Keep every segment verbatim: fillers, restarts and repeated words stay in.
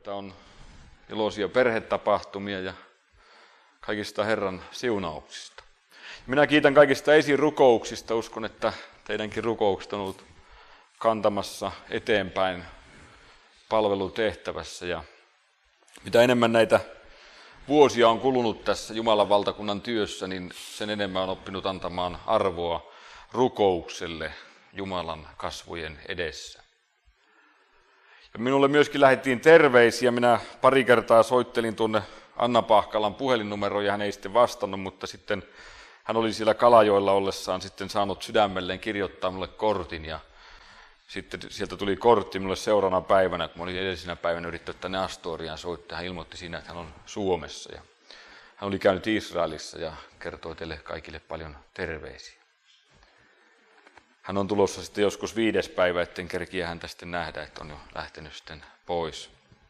Tämä on iloisia perhetapahtumia ja kaikista Herran siunauksista. Minä kiitän kaikista esirukouksista. Uskon, että teidänkin rukoukset on ollut kantamassa eteenpäin palvelutehtävässä. Ja mitä enemmän näitä vuosia on kulunut tässä Jumalan valtakunnan työssä, niin sen enemmän on oppinut antamaan arvoa rukoukselle Jumalan kasvojen edessä. Ja minulle myöskin lähdettiin terveisiä. Minä pari kertaa soittelin tuonne Anna Pahkalan puhelinnumeroon ja hän ei sitten vastannut, mutta sitten hän oli siellä Kalajoella ollessaan sitten saanut sydämelleen kirjoittaa minulle kortin ja sitten sieltä tuli kortti minulle seuraavana päivänä, kun olin edellisenä päivänä yrittänyt tänne Astoriaan soittaa. Hän ilmoitti siinä, että hän on Suomessa ja hän oli käynyt Israelissa ja kertoi teille kaikille paljon terveisiä. Hän on tulossa sitten joskus viides päivä, etten kerkiä häntä sitten nähdä, että on jo lähtenyt sitten pois.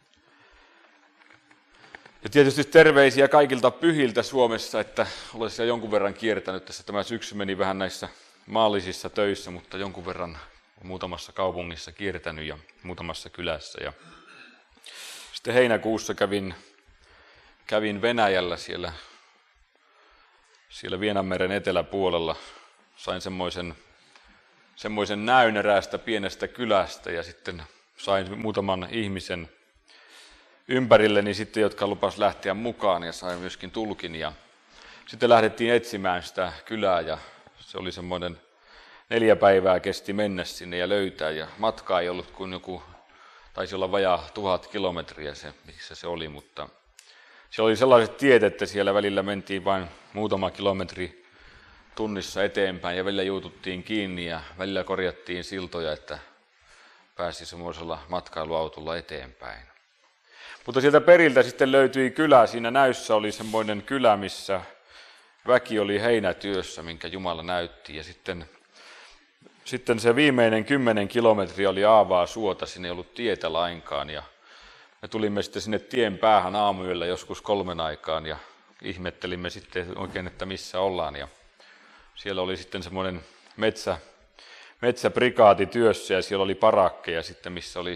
Ja tietysti terveisiä kaikilta pyhiltä Suomessa, että olen siellä jonkun verran kiertänyt. Tässä tämä syksy meni vähän näissä maallisissa töissä, mutta jonkun verran muutamassa kaupungissa kiertänyt ja muutamassa kylässä. Ja sitten heinäkuussa kävin, kävin Venäjällä siellä, siellä Vienanmeren eteläpuolella. Sain semmoisen semmoisen näyn eräästä pienestä kylästä ja sitten sain muutaman ihmisen ympärilleni sitten, jotka lupas lähteä mukaan ja sain myöskin tulkin. Ja sitten lähdettiin etsimään sitä kylää ja se oli semmoinen neljä päivää kesti mennä sinne ja löytää ja matka ei ollut kuin joku, taisi olla vajaa tuhat kilometriä se, missä se oli, mutta se oli sellaiset tiet, että siellä välillä mentiin vain muutama kilometri tunnissa eteenpäin ja välillä juututtiin kiinni ja välillä korjattiin siltoja, että pääsi semmoisella matkailuautolla eteenpäin. Mutta sieltä periltä sitten löytyi kylä. Siinä näyssä oli semmoinen kylä, missä väki oli heinätyössä, minkä Jumala näytti. Ja sitten, sitten se viimeinen kymmenen kilometriä oli aavaa suota, sinne ei ollut tietä lainkaan. Ja me tulimme sitten sinne tien päähän aamuyöllä joskus kolmen aikaan ja ihmettelimme sitten oikein, että missä ollaan. Ja siellä oli sitten semmoinen metsä, metsäprikaati työssä ja siellä oli parakkeja sitten, missä oli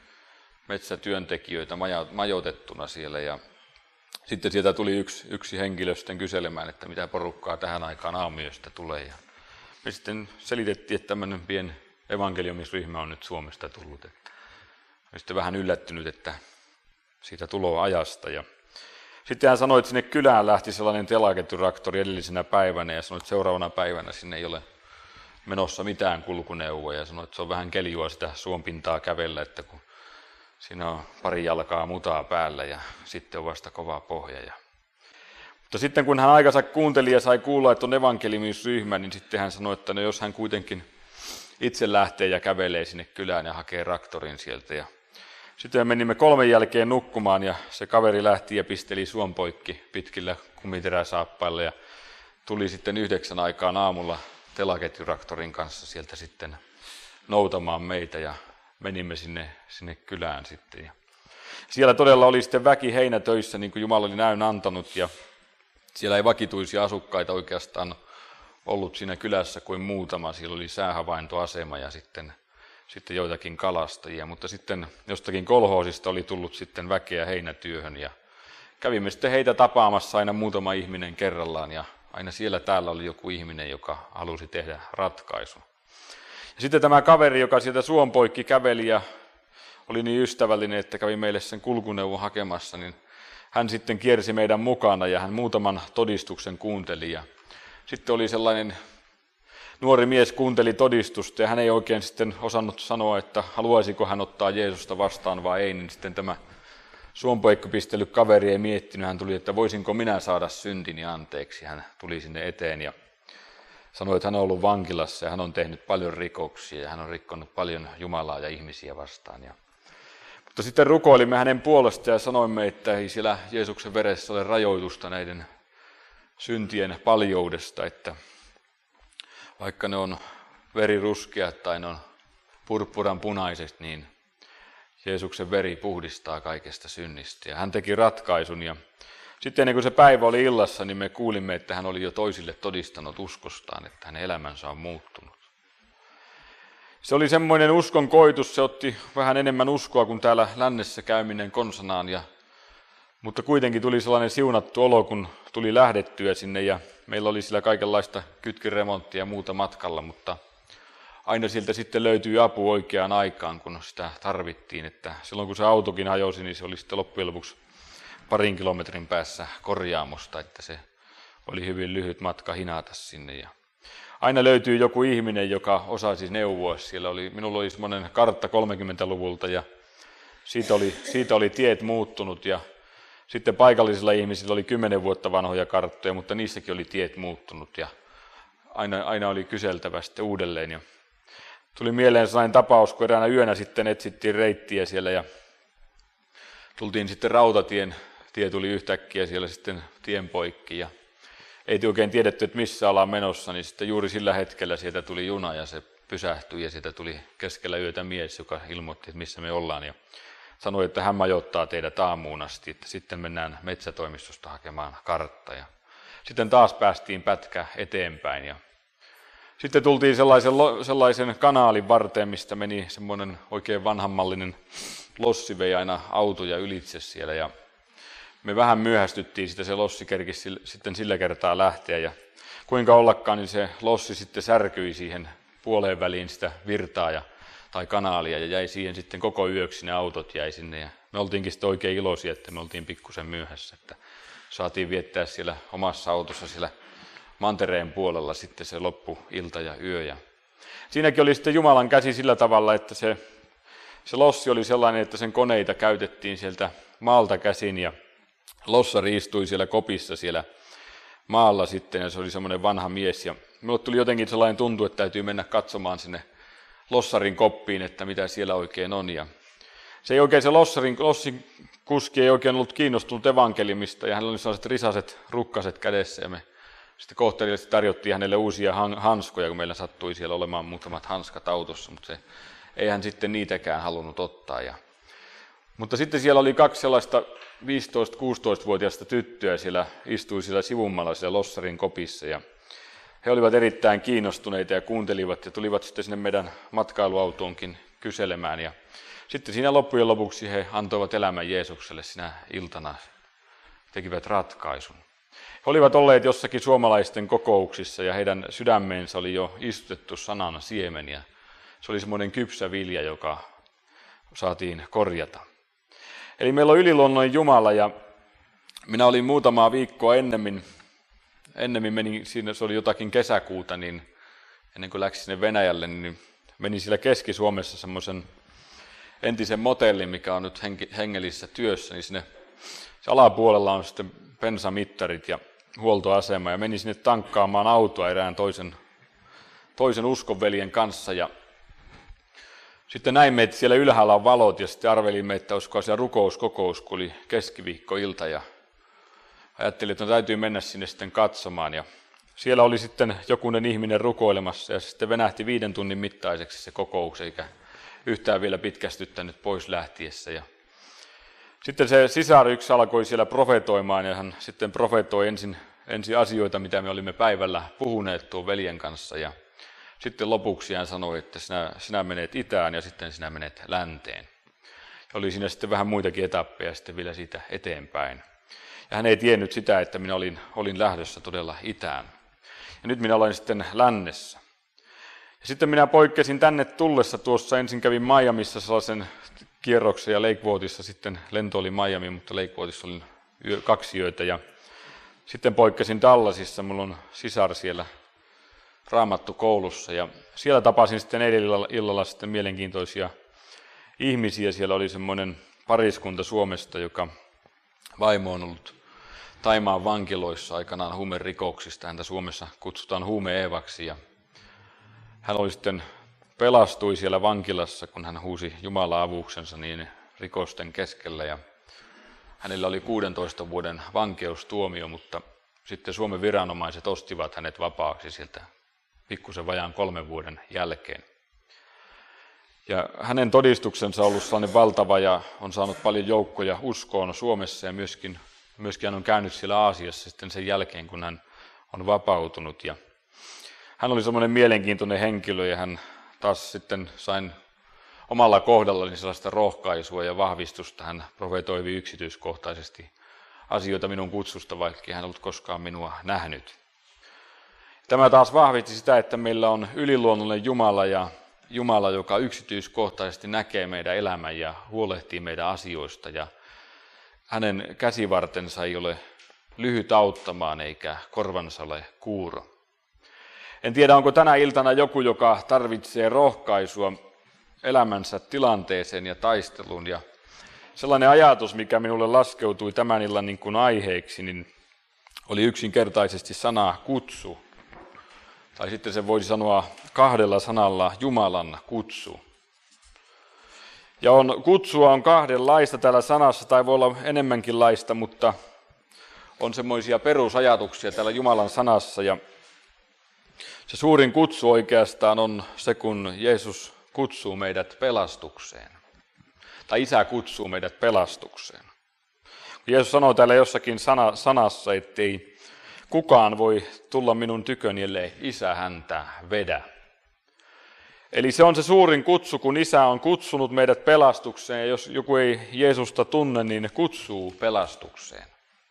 metsätyöntekijöitä majoitettuna siellä. Ja sitten sieltä tuli yksi, yksi henkilö sitten kyselemään, että mitä porukkaa tähän aikaan aamuyöstä tulee. Ja me sitten selitettiin, että tämmöinen pieni evankeliumisryhmä on nyt Suomesta tullut. Että olen sitten vähän yllättynyt, että siitä tuloajasta. Ja sitten hän sanoi, että sinne kylään lähti sellainen telaketjuraktori edellisenä päivänä ja sanoi, että seuraavana päivänä sinne ei ole menossa mitään kulkuneuvoa ja sanoi, että se on vähän keljua sitä suonpintaa kävellä, että kun siinä on pari jalkaa mutaa päällä ja sitten on vasta kova pohja. Ja mutta sitten kun hän aikansa kuunteli ja sai kuulla, että on evankeliumisryhmä, niin sitten hän sanoi, että no jos hän kuitenkin itse lähtee ja kävelee sinne kylään ja hakee raktorin sieltä. Ja sitten menimme kolmen jälkeen nukkumaan ja se kaveri lähti ja pisteli suon poikki pitkillä kumiteräsaappailla ja tuli sitten yhdeksän aikaan aamulla telaketjuraktorin kanssa sieltä sitten noutamaan meitä ja menimme sinne, sinne kylään sitten. Ja siellä todella oli sitten väki heinätöissä, niin kuin Jumala oli näyn antanut ja siellä ei vakituisia asukkaita oikeastaan ollut siinä kylässä kuin muutama. Siellä oli säähavaintoasema ja sitten sitten joitakin kalastajia, mutta sitten jostakin kolhoosista oli tullut sitten väkeä heinätyöhön ja kävimme sitten heitä tapaamassa aina muutama ihminen kerrallaan ja aina siellä täällä oli joku ihminen, joka halusi tehdä ratkaisun. Ja sitten tämä kaveri, joka sieltä suon poikki käveli ja oli niin ystävällinen, että kävi meille sen kulkuneuvon hakemassa, niin hän sitten kiersi meidän mukana ja hän muutaman todistuksen kuunteli ja sitten oli sellainen nuori mies kuunteli todistusta ja hän ei oikein sitten osannut sanoa, että haluaisiko hän ottaa Jeesusta vastaan vai ei, niin sitten tämä suonpoikki pistellyt kaveri ei miettinyt, hän tuli, että voisinko minä saada syntini anteeksi. Hän tuli sinne eteen ja sanoi, että hän on ollut vankilassa ja hän on tehnyt paljon rikoksia ja hän on rikkonut paljon Jumalaa ja ihmisiä vastaan. Ja mutta sitten rukoilimme hänen puolestaan ja sanoimme, että ei siellä Jeesuksen veressä ole rajoitusta näiden syntien paljoudesta, että vaikka ne on veriruskeat tai ne on purppuran punaiset, niin Jeesuksen veri puhdistaa kaikesta synnistä. Ja hän teki ratkaisun ja sitten ennen kuin se päivä oli illassa, niin me kuulimme, että hän oli jo toisille todistanut uskostaan, että hänen elämänsä on muuttunut. Se oli semmoinen uskon koitus, se otti vähän enemmän uskoa kuin täällä lännessä käyminen konsanaan, ja, mutta kuitenkin tuli sellainen siunattu olo, kun tuli lähdettyä sinne, ja meillä oli siellä kaikenlaista kytkiremonttia ja muuta matkalla, mutta aina sieltä sitten löytyi apu oikeaan aikaan, kun sitä tarvittiin, että silloin kun se autokin hajosi, niin se oli sitten loppujen lopuksi parin kilometrin päässä korjaamosta, että se oli hyvin lyhyt matka hinata sinne. Ja aina löytyy joku ihminen, joka osasi neuvoa. Siellä oli, minulla oli semmoinen kartta kolmekymmentäluvulta ja siitä oli, siitä oli tiet muuttunut ja sitten paikallisilla ihmisillä oli kymmenen vuotta vanhoja karttoja, mutta niissäkin oli tiet muuttunut ja aina, aina oli kyseltävä sitten uudelleen. Ja tuli mieleen sellainen tapaus, kun eräänä yönä sitten etsittiin reittiä siellä ja tultiin sitten rautatien, tie tuli yhtäkkiä siellä sitten tien poikki ja ei oikein tiedetty, että missä ollaan menossa, niin sitten juuri sillä hetkellä sieltä tuli juna ja se pysähtyi ja sieltä tuli keskellä yötä mies, joka ilmoitti, että missä me ollaan ja sanoi, että hän majoittaa teidät aamuun asti, että sitten mennään metsätoimistosta hakemaan kartta ja sitten taas päästiin pätkä eteenpäin ja sitten tultiin sellaisen, sellaisen kanaalin varteen, mistä meni semmoinen oikein vanhanmallinen lossi, vei aina autoja ylitse siellä ja me vähän myöhästyttiin, sitä se lossi kerkisi sitten sillä kertaa lähteä ja kuinka ollakaan, niin se lossi sitten särkyi siihen puoleen väliin sitä virtaa ja, tai kanaalia ja jäi siihen sitten koko yöksi, ne autot jäi sinne ja me oltiinkin sitten oikein iloisia, että me oltiin pikkusen myöhässä, että saatiin viettää siellä omassa autossa siellä mantereen puolella sitten se loppuilta ja yö. Ja siinäkin oli sitten Jumalan käsi sillä tavalla, että se, se lossi oli sellainen, että sen koneita käytettiin sieltä maalta käsin ja lossari istui siellä kopissa siellä maalla sitten ja se oli semmoinen vanha mies ja minulle tuli jotenkin sellainen tuntu, että täytyy mennä katsomaan sinne lossarin koppiin, että mitä siellä oikein on ja se ei oikein se lossarin, lossin kuski ei oikein ollut kiinnostunut evankeliumista ja hänellä oli sellaiset risaset rukkaset kädessä ja me sitten kohteliaasti tarjottiin hänelle uusia hanskoja, kun meillä sattui siellä olemaan muutamat hanskat autossa, mutta se, ei hän sitten niitäkään halunnut ottaa. Ja, mutta sitten siellä oli kaksi sellaista viisitoista-kuusitoistavuotiaista tyttöä, siellä istui siellä sivummalla siellä lossarin kopissa ja he olivat erittäin kiinnostuneita ja kuuntelivat ja tulivat sitten sinne meidän matkailuautoonkin kyselemään. Ja sitten siinä loppujen lopuksi he antoivat elämän Jeesukselle sinä iltana, tekivät ratkaisun. He olivat olleet jossakin suomalaisten kokouksissa ja heidän sydämeensä oli jo istutettu sanan siemen ja se oli semmoinen kypsä vilja, joka saatiin korjata. Eli meillä on yliluonnollinen Jumala ja minä olin muutamaa viikkoa ennemmin, ennemmin menin, siinä se oli jotakin kesäkuuta, niin ennen kuin läksin sinne Venäjälle, niin menin siellä Keski-Suomessa semmoisen entisen motellin, mikä on nyt hengellisessä työssä, niin sinne se alapuolella on sitten bensamittarit ja huoltoasema ja menin sinne tankkaamaan autoa erään toisen, toisen uskonveljen kanssa ja sitten näimme, että siellä ylhäällä on valot ja sitten arvelimme, että olisiko siellä rukouskokous, kun oli keskiviikkoilta ja ajattelin, että no, täytyy mennä sinne sitten katsomaan ja siellä oli sitten jokunen ihminen rukoilemassa ja sitten venähti viiden tunnin mittaiseksi se kokous eikä yhtään vielä pitkästyttänyt pois lähtiessä ja sitten se sisar yksi alkoi siellä profetoimaan ja hän sitten profetoi ensin, ensin asioita, mitä me olimme päivällä puhuneet tuon veljen kanssa. Ja sitten lopuksi hän sanoi, että sinä, sinä menet itään ja sitten sinä menet länteen. Ja oli siinä sitten vähän muitakin etappeja sitten vielä siitä eteenpäin. Ja hän ei tiennyt sitä, että minä olin, olin lähdössä todella itään. Ja nyt minä olen sitten lännessä. Ja sitten minä poikkesin tänne tullessa tuossa, ensin kävin Miamissa sellaisen kierroksen ja Lake Worthissa sitten lento oli Miami, mutta Lake Worthissa olin yö, kaksi yötä ja sitten poikkesin Dallasissa, mulla on sisar siellä raamattukoulussa ja siellä tapasin sitten eilen illalla, illalla sitten mielenkiintoisia ihmisiä. Siellä oli semmoinen pariskunta Suomesta, joka vaimo on ollut Thaimaan vankiloissa aikanaan huumerikoksista. Häntä Suomessa kutsutaan huume-Eevaksi ja hän oli sitten pelastui siellä vankilassa, kun hän huusi Jumalan avuksensa niin rikosten keskellä. Ja hänellä oli kuudentoista vuoden vankeustuomio, mutta sitten Suomen viranomaiset ostivat hänet vapaaksi sieltä pikkusen vajaan kolmen vuoden jälkeen. Ja hänen todistuksensa on ollut sellainen valtava ja on saanut paljon joukkoja uskoon Suomessa ja myöskin, myöskin hän on käynyt siellä Aasiassa sitten sen jälkeen, kun hän on vapautunut. Ja hän oli semmoinen mielenkiintoinen henkilö ja hän taas sitten sain omalla kohdallani sellaista rohkaisua ja vahvistusta. Hän profetoivi yksityiskohtaisesti asioita minun kutsusta, vaikka hän ei ollut koskaan minua nähnyt. Tämä taas vahvisti sitä, että meillä on yliluonnollinen Jumala ja Jumala, joka yksityiskohtaisesti näkee meidän elämän ja huolehtii meidän asioista. Ja hänen käsivartensa ei ole lyhyt auttamaan eikä korvansa ole kuuro. En tiedä, onko tänä iltana joku, joka tarvitsee rohkaisua elämänsä tilanteeseen ja taisteluun. Ja sellainen ajatus, mikä minulle laskeutui tämän illan niin kuin aiheeksi, niin oli yksinkertaisesti sana kutsu. Tai sitten se voisi sanoa kahdella sanalla Jumalan kutsu. Ja on, kutsua on kahdenlaista täällä sanassa, tai voi olla enemmänkin laista, mutta on semmoisia perusajatuksia täällä Jumalan sanassa. Ja se suurin kutsu oikeastaan on se, kun Jeesus kutsuu meidät pelastukseen. Tai Isä kutsuu meidät pelastukseen. Jeesus sanoo täällä jossakin sana, sanassa, ettei kukaan voi tulla minun tyköni, ellei Isä häntä vedä. Eli se on se suurin kutsu, kun Isä on kutsunut meidät pelastukseen. Ja jos joku ei Jeesusta tunne, niin kutsuu pelastukseen.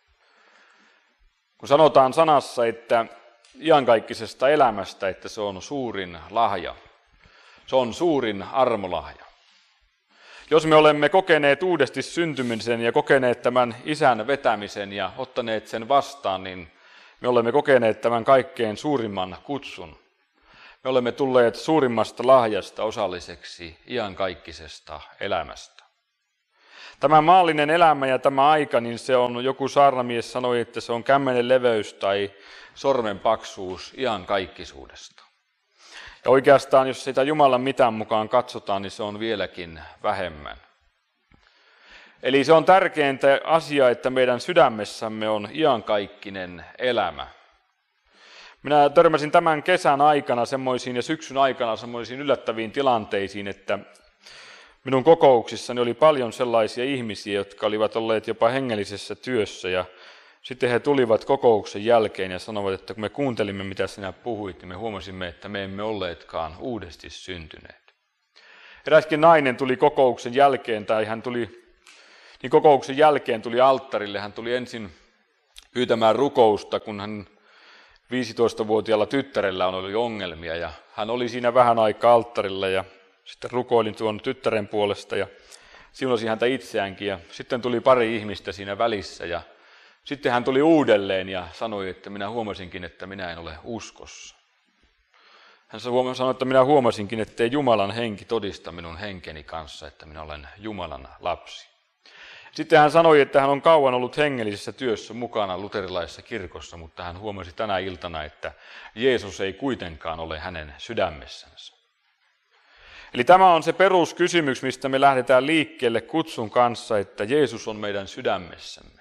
Kun sanotaan sanassa, että iankaikkisesta elämästä, että se on suurin lahja. Se on suurin armolahja. Jos me olemme kokeneet uudesti syntymisen ja kokeneet tämän Isän vetämisen ja ottaneet sen vastaan, niin me olemme kokeneet tämän kaikkein suurimman kutsun. Me olemme tulleet suurimmasta lahjasta osalliseksi iankaikkisesta elämästä. Tämä maallinen elämä ja tämä aika, niin se on, joku saarnamies sanoi, että se on kämmenen leveys tai sormen paksuus iankaikkisuudesta. Ja oikeastaan, jos sitä Jumalan mitään mukaan katsotaan, niin se on vieläkin vähemmän. Eli se on tärkeintä asia, että meidän sydämessämme on iankaikkinen elämä. Minä törmäsin tämän kesän aikana semmoisiin ja syksyn aikana semmoisiin yllättäviin tilanteisiin, että minun kokouksissani oli paljon sellaisia ihmisiä, jotka olivat olleet jopa hengellisessä työssä ja sitten he tulivat kokouksen jälkeen ja sanoivat, että kun me kuuntelimme, mitä sinä puhuit, niin me huomasimme, että me emme olleetkaan uudesti syntyneet. Eräskin nainen tuli kokouksen jälkeen, tai hän tuli, niin kokouksen jälkeen tuli alttarille. Hän tuli ensin pyytämään rukousta, kun hän viisitoistavuotiaalla tyttärellä on ollut ongelmia. Ja hän oli siinä vähän aikaa alttarilla ja sitten rukoilin tuon tyttären puolesta ja siunasi häntä itseäänkin. Ja sitten tuli pari ihmistä siinä välissä ja sitten hän tuli uudelleen ja sanoi, että minä huomasinkin, että minä en ole uskossa. Hän sanoi, että minä huomasinkin, ettei Jumalan henki todista minun henkeni kanssa, että minä olen Jumalan lapsi. Sitten hän sanoi, että hän on kauan ollut hengellisessä työssä mukana luterilaisessa kirkossa, mutta hän huomasi tänä iltana, että Jeesus ei kuitenkaan ole hänen sydämessänsä. Eli tämä on se peruskysymys, mistä me lähdetään liikkeelle kutsun kanssa, että Jeesus on meidän sydämessämme.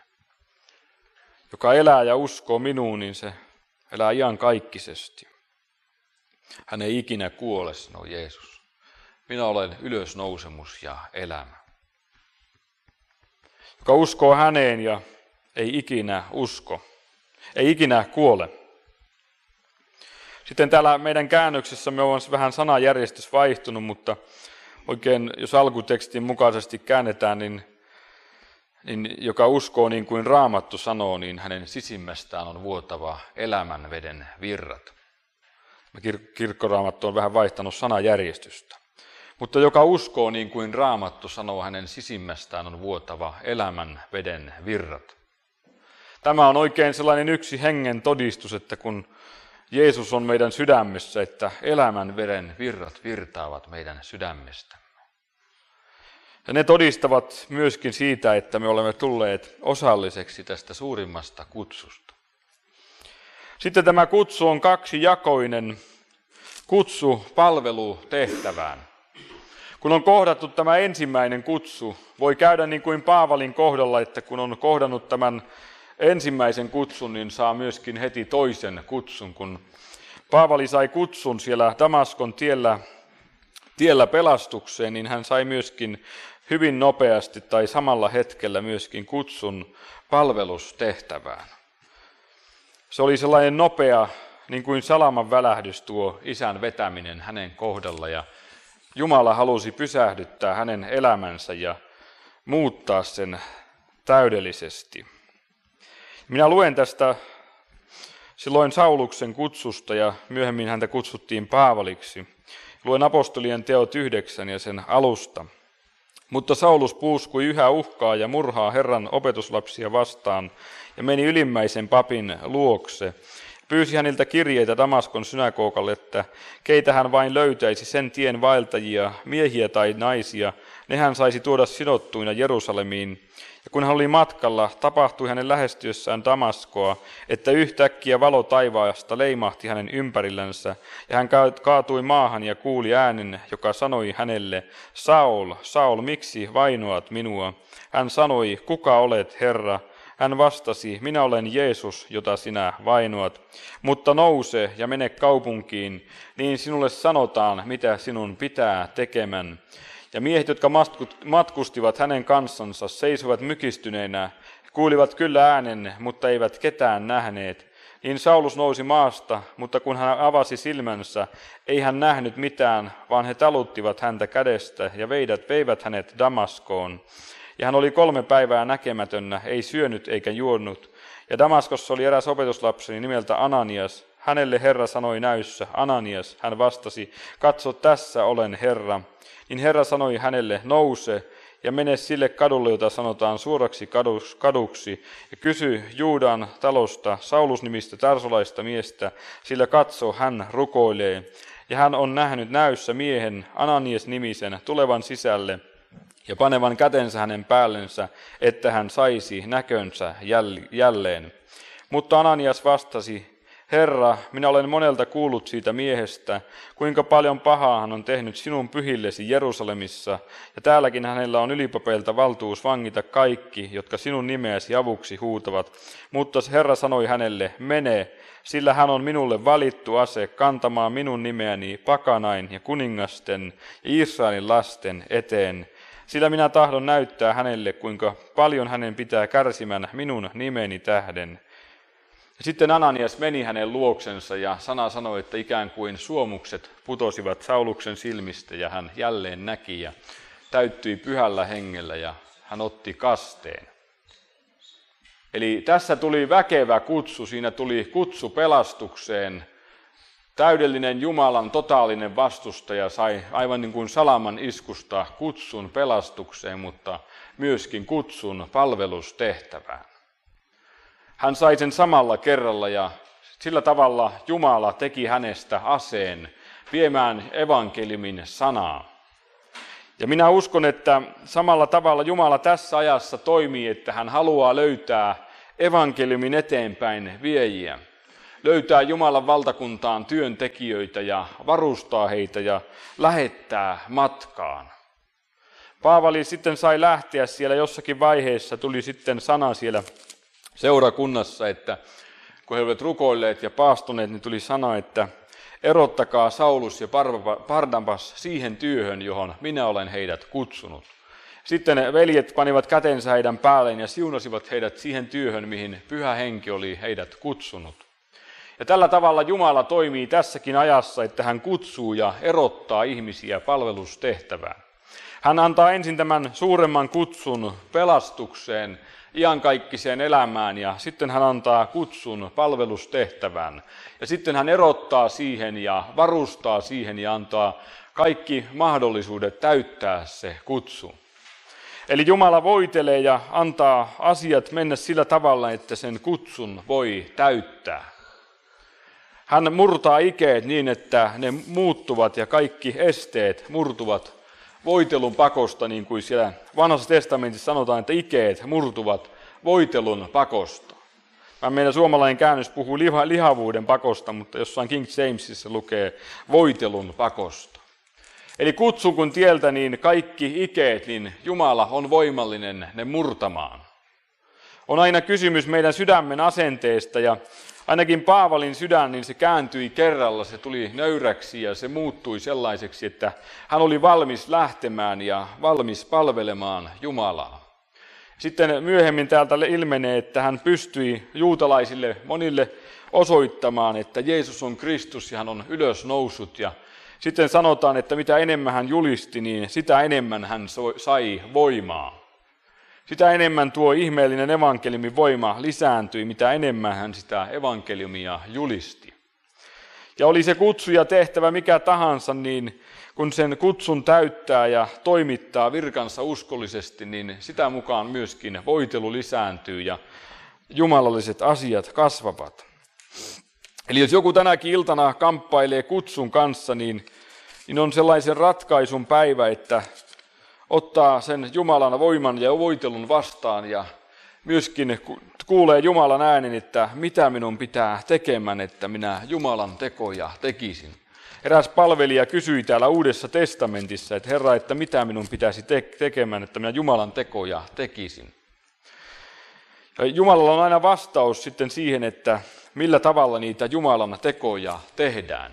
Joka elää ja uskoo minuun, niin se elää iankaikkisesti. Hän ei ikinä kuole, sanoo Jeesus. Minä olen ylösnousemus ja elämä. Joka uskoo häneen ja ei ikinä usko, ei ikinä kuole. Sitten täällä meidän käännöksessämme on vähän sanajärjestys vaihtunut, mutta oikein jos alkutekstin mukaisesti käännetään, niin Niin, joka uskoo niin kuin Raamattu sanoo, niin hänen sisimmästään on vuotava elämänveden virrat. Kir- kirkkoraamattu on vähän vaihtanut sanajärjestystä. Mutta joka uskoo niin kuin Raamattu sanoo, hänen sisimmästään on vuotava elämänveden virrat. Tämä on oikein sellainen yksi hengen todistus, että kun Jeesus on meidän sydämessä, että elämänveden virrat virtaavat meidän sydämestä. Ja ne todistavat myöskin siitä, että me olemme tulleet osalliseksi tästä suurimmasta kutsusta. Sitten tämä kutsu on kaksijakoinen kutsu palvelutehtävään. Kun on kohdattu tämä ensimmäinen kutsu, voi käydä niin kuin Paavalin kohdalla, että kun on kohdannut tämän ensimmäisen kutsun, niin saa myöskin heti toisen kutsun. Kun Paavali sai kutsun siellä Damaskon tiellä, tiellä pelastukseen, niin hän sai myöskin hyvin nopeasti tai samalla hetkellä myöskin kutsun palvelustehtävään. Se oli sellainen nopea, niin kuin salaman välähdys tuo Isän vetäminen hänen kohdalla ja Jumala halusi pysähdyttää hänen elämänsä ja muuttaa sen täydellisesti. Minä luen tästä silloin Sauluksen kutsusta ja myöhemmin häntä kutsuttiin Paavaliksi. Luen apostolien teot yhdeksän ja sen alusta. Mutta Saulus puuskui yhä uhkaa ja murhaa Herran opetuslapsia vastaan ja meni ylimmäisen papin luokse. Pyysi häniltä kirjeitä Damaskon synagogalle, että keitä hän vain löytäisi sen tien vaeltajia, miehiä tai naisia, ne hän saisi tuoda sidottuina Jerusalemiin. Ja kun hän oli matkalla, tapahtui hänen lähestyessään Damaskoa, että yhtäkkiä valo taivaasta leimahti hänen ympärillänsä, ja hän kaatui maahan ja kuuli äänen, joka sanoi hänelle, Saul, Saul, miksi vainoat minua? Hän sanoi, kuka olet, Herra? Hän vastasi, minä olen Jeesus, jota sinä vainoat, mutta nouse ja mene kaupunkiin, niin sinulle sanotaan, mitä sinun pitää tekemään. Ja miehet, jotka matkustivat hänen kanssansa, seisoivat mykistyneinä, kuulivat kyllä äänen, mutta eivät ketään nähneet. Niin Saulus nousi maasta, mutta kun hän avasi silmänsä, ei hän nähnyt mitään, vaan he taluttivat häntä kädestä ja veivät, veivät hänet Damaskoon. Ja hän oli kolme päivää näkemätönnä, ei syönyt eikä juonut. Ja Damaskossa oli eräs opetuslapseni nimeltä Ananias. Hänelle Herra sanoi näyssä, Ananias, hän vastasi, katso tässä olen Herra. Niin Herra sanoi hänelle, nouse ja mene sille kadulle, jota sanotaan suoraksi kaduksi, ja kysy Juudan talosta Saulus-nimistä tarsolaista miestä, sillä katso, hän rukoilee. Ja hän on nähnyt näyssä miehen, Ananias-nimisen, tulevan sisälle, ja panevan kätensä hänen päällensä, että hän saisi näkönsä jälleen. Mutta Ananias vastasi, Herra, minä olen monelta kuullut siitä miehestä, kuinka paljon pahaa hän on tehnyt sinun pyhillesi Jerusalemissa, ja täälläkin hänellä on ylipapeilta valtuus vangita kaikki, jotka sinun nimeäsi avuksi huutavat. Mutta Herra sanoi hänelle, mene, sillä hän on minulle valittu ase kantamaan minun nimeäni pakanain ja kuningasten ja Israelin lasten eteen. Sillä minä tahdon näyttää hänelle, kuinka paljon hänen pitää kärsimään minun nimeni tähden. Sitten Ananias meni hänen luoksensa ja sana sanoi, että ikään kuin suomukset putosivat Sauluksen silmistä ja hän jälleen näki ja täyttyi pyhällä hengellä ja hän otti kasteen. Eli tässä tuli väkevä kutsu, siinä tuli kutsu pelastukseen. Täydellinen Jumalan totaalinen vastustaja sai aivan niin kuin salaman iskusta kutsun pelastukseen, mutta myöskin kutsun palvelustehtävään. Hän sai sen samalla kerralla ja sillä tavalla Jumala teki hänestä aseen viemään evankeliumin sanaa. Ja minä uskon, että samalla tavalla Jumala tässä ajassa toimii, että hän haluaa löytää evankeliumin eteenpäin viejiä. Löytää Jumalan valtakuntaan työntekijöitä ja varustaa heitä ja lähettää matkaan. Paavali sitten sai lähteä siellä jossakin vaiheessa, tuli sitten sana siellä seurakunnassa, että kun he olivat rukoilleet ja paastoneet, niin tuli sana, että erottakaa Saulus ja Barnabas siihen työhön, johon minä olen heidät kutsunut. Sitten veljet panivat kätensä heidän päälleen ja siunasivat heidät siihen työhön, mihin Pyhä Henki oli heidät kutsunut. Ja tällä tavalla Jumala toimii tässäkin ajassa, että hän kutsuu ja erottaa ihmisiä palvelustehtävään. Hän antaa ensin tämän suuremman kutsun pelastukseen, iankaikkiseen elämään, ja sitten hän antaa kutsun palvelustehtävään. Ja sitten hän erottaa siihen ja varustaa siihen ja antaa kaikki mahdollisuudet täyttää se kutsu. Eli Jumala voitelee ja antaa asiat mennä sillä tavalla, että sen kutsun voi täyttää. Hän murtaa ikeet niin, että ne muuttuvat ja kaikki esteet murtuvat voitelun pakosta, niin kuin siellä Vanhassa testamentissa sanotaan, että ikeet murtuvat voitelun pakosta. Meidän suomalainen käännös puhuu liha, lihavuuden pakosta, mutta jossain King Jamesissa lukee voitelun pakosta. Eli kutsu kun tieltä, niin kaikki ikeet, niin Jumala on voimallinen ne murtamaan. On aina kysymys meidän sydämen asenteesta, ja ainakin Paavalin sydän, niin se kääntyi kerralla, se tuli nöyräksi ja se muuttui sellaiseksi, että hän oli valmis lähtemään ja valmis palvelemaan Jumalaa. Sitten myöhemmin täältä ilmenee, että hän pystyi juutalaisille monille osoittamaan, että Jeesus on Kristus ja hän on ylösnoussut. Ja Sitten sanotaan, että mitä enemmän hän julisti, niin sitä enemmän hän sai voimaa. Sitä enemmän tuo ihmeellinen evankeliumin voima lisääntyi, mitä enemmän hän sitä evankeliumia julisti. Ja oli se kutsu ja tehtävä mikä tahansa, niin kun sen kutsun täyttää ja toimittaa virkansa uskollisesti, niin sitä mukaan myöskin voitelu lisääntyy ja jumalalliset asiat kasvavat. Eli jos joku tänäkin iltana kamppailee kutsun kanssa, niin, niin on sellaisen ratkaisun päivä, että ottaa sen Jumalan voiman ja voitelun vastaan ja myöskin kuulee Jumalan äänen, että mitä minun pitää tekemään, että minä Jumalan tekoja tekisin. Eräs palvelija kysyi täällä Uudessa testamentissa, että Herra, että mitä minun pitäisi te- tekemään, että minä Jumalan tekoja tekisin. Ja Jumalalla on aina vastaus sitten siihen, että millä tavalla niitä Jumalan tekoja tehdään.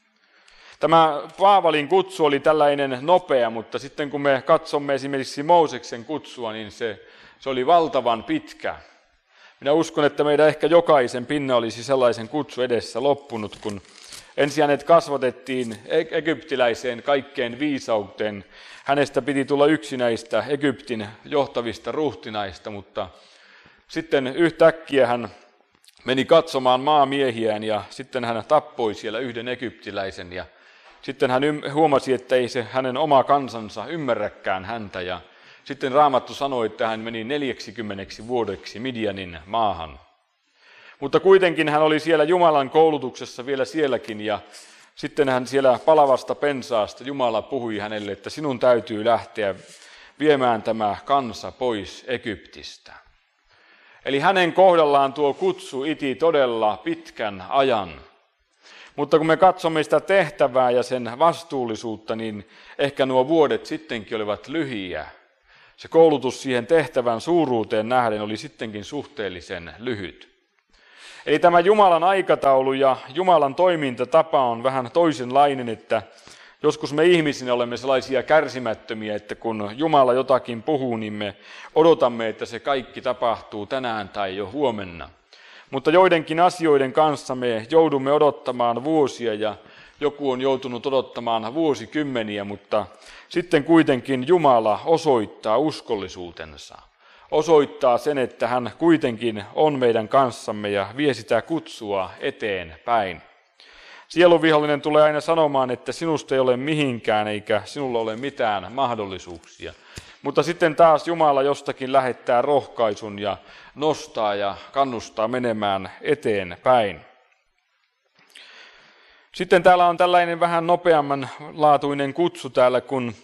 Tämä Paavalin kutsu oli tällainen nopea, mutta sitten kun me katsomme esimerkiksi Mooseksen kutsua, niin se, se oli valtavan pitkä. Minä uskon, että meidän ehkä jokaisen pinna olisi sellaisen kutsu edessä loppunut, kun ensin hänet kasvatettiin egyptiläiseen kaikkeen viisauteen. Hänestä piti tulla yksi näistä Egyptin johtavista ruhtinaista, mutta sitten yhtäkkiä hän meni katsomaan maamiehiään ja sitten hän tappoi siellä yhden egyptiläisen ja sitten hän huomasi, että ei se hänen oma kansansa ymmärräkään häntä ja sitten Raamattu sanoi, että hän meni neljäksikymmeneksi vuodeksi Midianin maahan. Mutta kuitenkin hän oli siellä Jumalan koulutuksessa vielä sielläkin ja sitten hän siellä palavasta pensaasta Jumala puhui hänelle, että sinun täytyy lähteä viemään tämä kansa pois Egyptistä. Eli hänen kohdallaan tuo kutsu iti todella pitkän ajan. Mutta kun me katsomme sitä tehtävää ja sen vastuullisuutta, niin ehkä nuo vuodet sittenkin olivat lyhiä. Se koulutus siihen tehtävän suuruuteen nähden oli sittenkin suhteellisen lyhyt. Eli tämä Jumalan aikataulu ja Jumalan toimintatapa on vähän toisenlainen, että joskus me ihmisinä olemme sellaisia kärsimättömiä, että kun Jumala jotakin puhuu, niin me odotamme, että se kaikki tapahtuu tänään tai jo huomenna. Mutta joidenkin asioiden kanssa me joudumme odottamaan vuosia ja joku on joutunut odottamaan vuosikymmeniä, mutta sitten kuitenkin Jumala osoittaa uskollisuutensa. Osoittaa sen, että hän kuitenkin on meidän kanssamme ja vie sitä kutsua eteenpäin. Sielunvihollinen tulee aina sanomaan, että sinusta ei ole mihinkään eikä sinulla ole mitään mahdollisuuksia. Mutta sitten taas Jumala jostakin lähettää rohkaisun ja nostaa ja kannustaa menemään eteenpäin. Sitten täällä on tällainen vähän nopeamman laatuinen kutsu täällä, kun,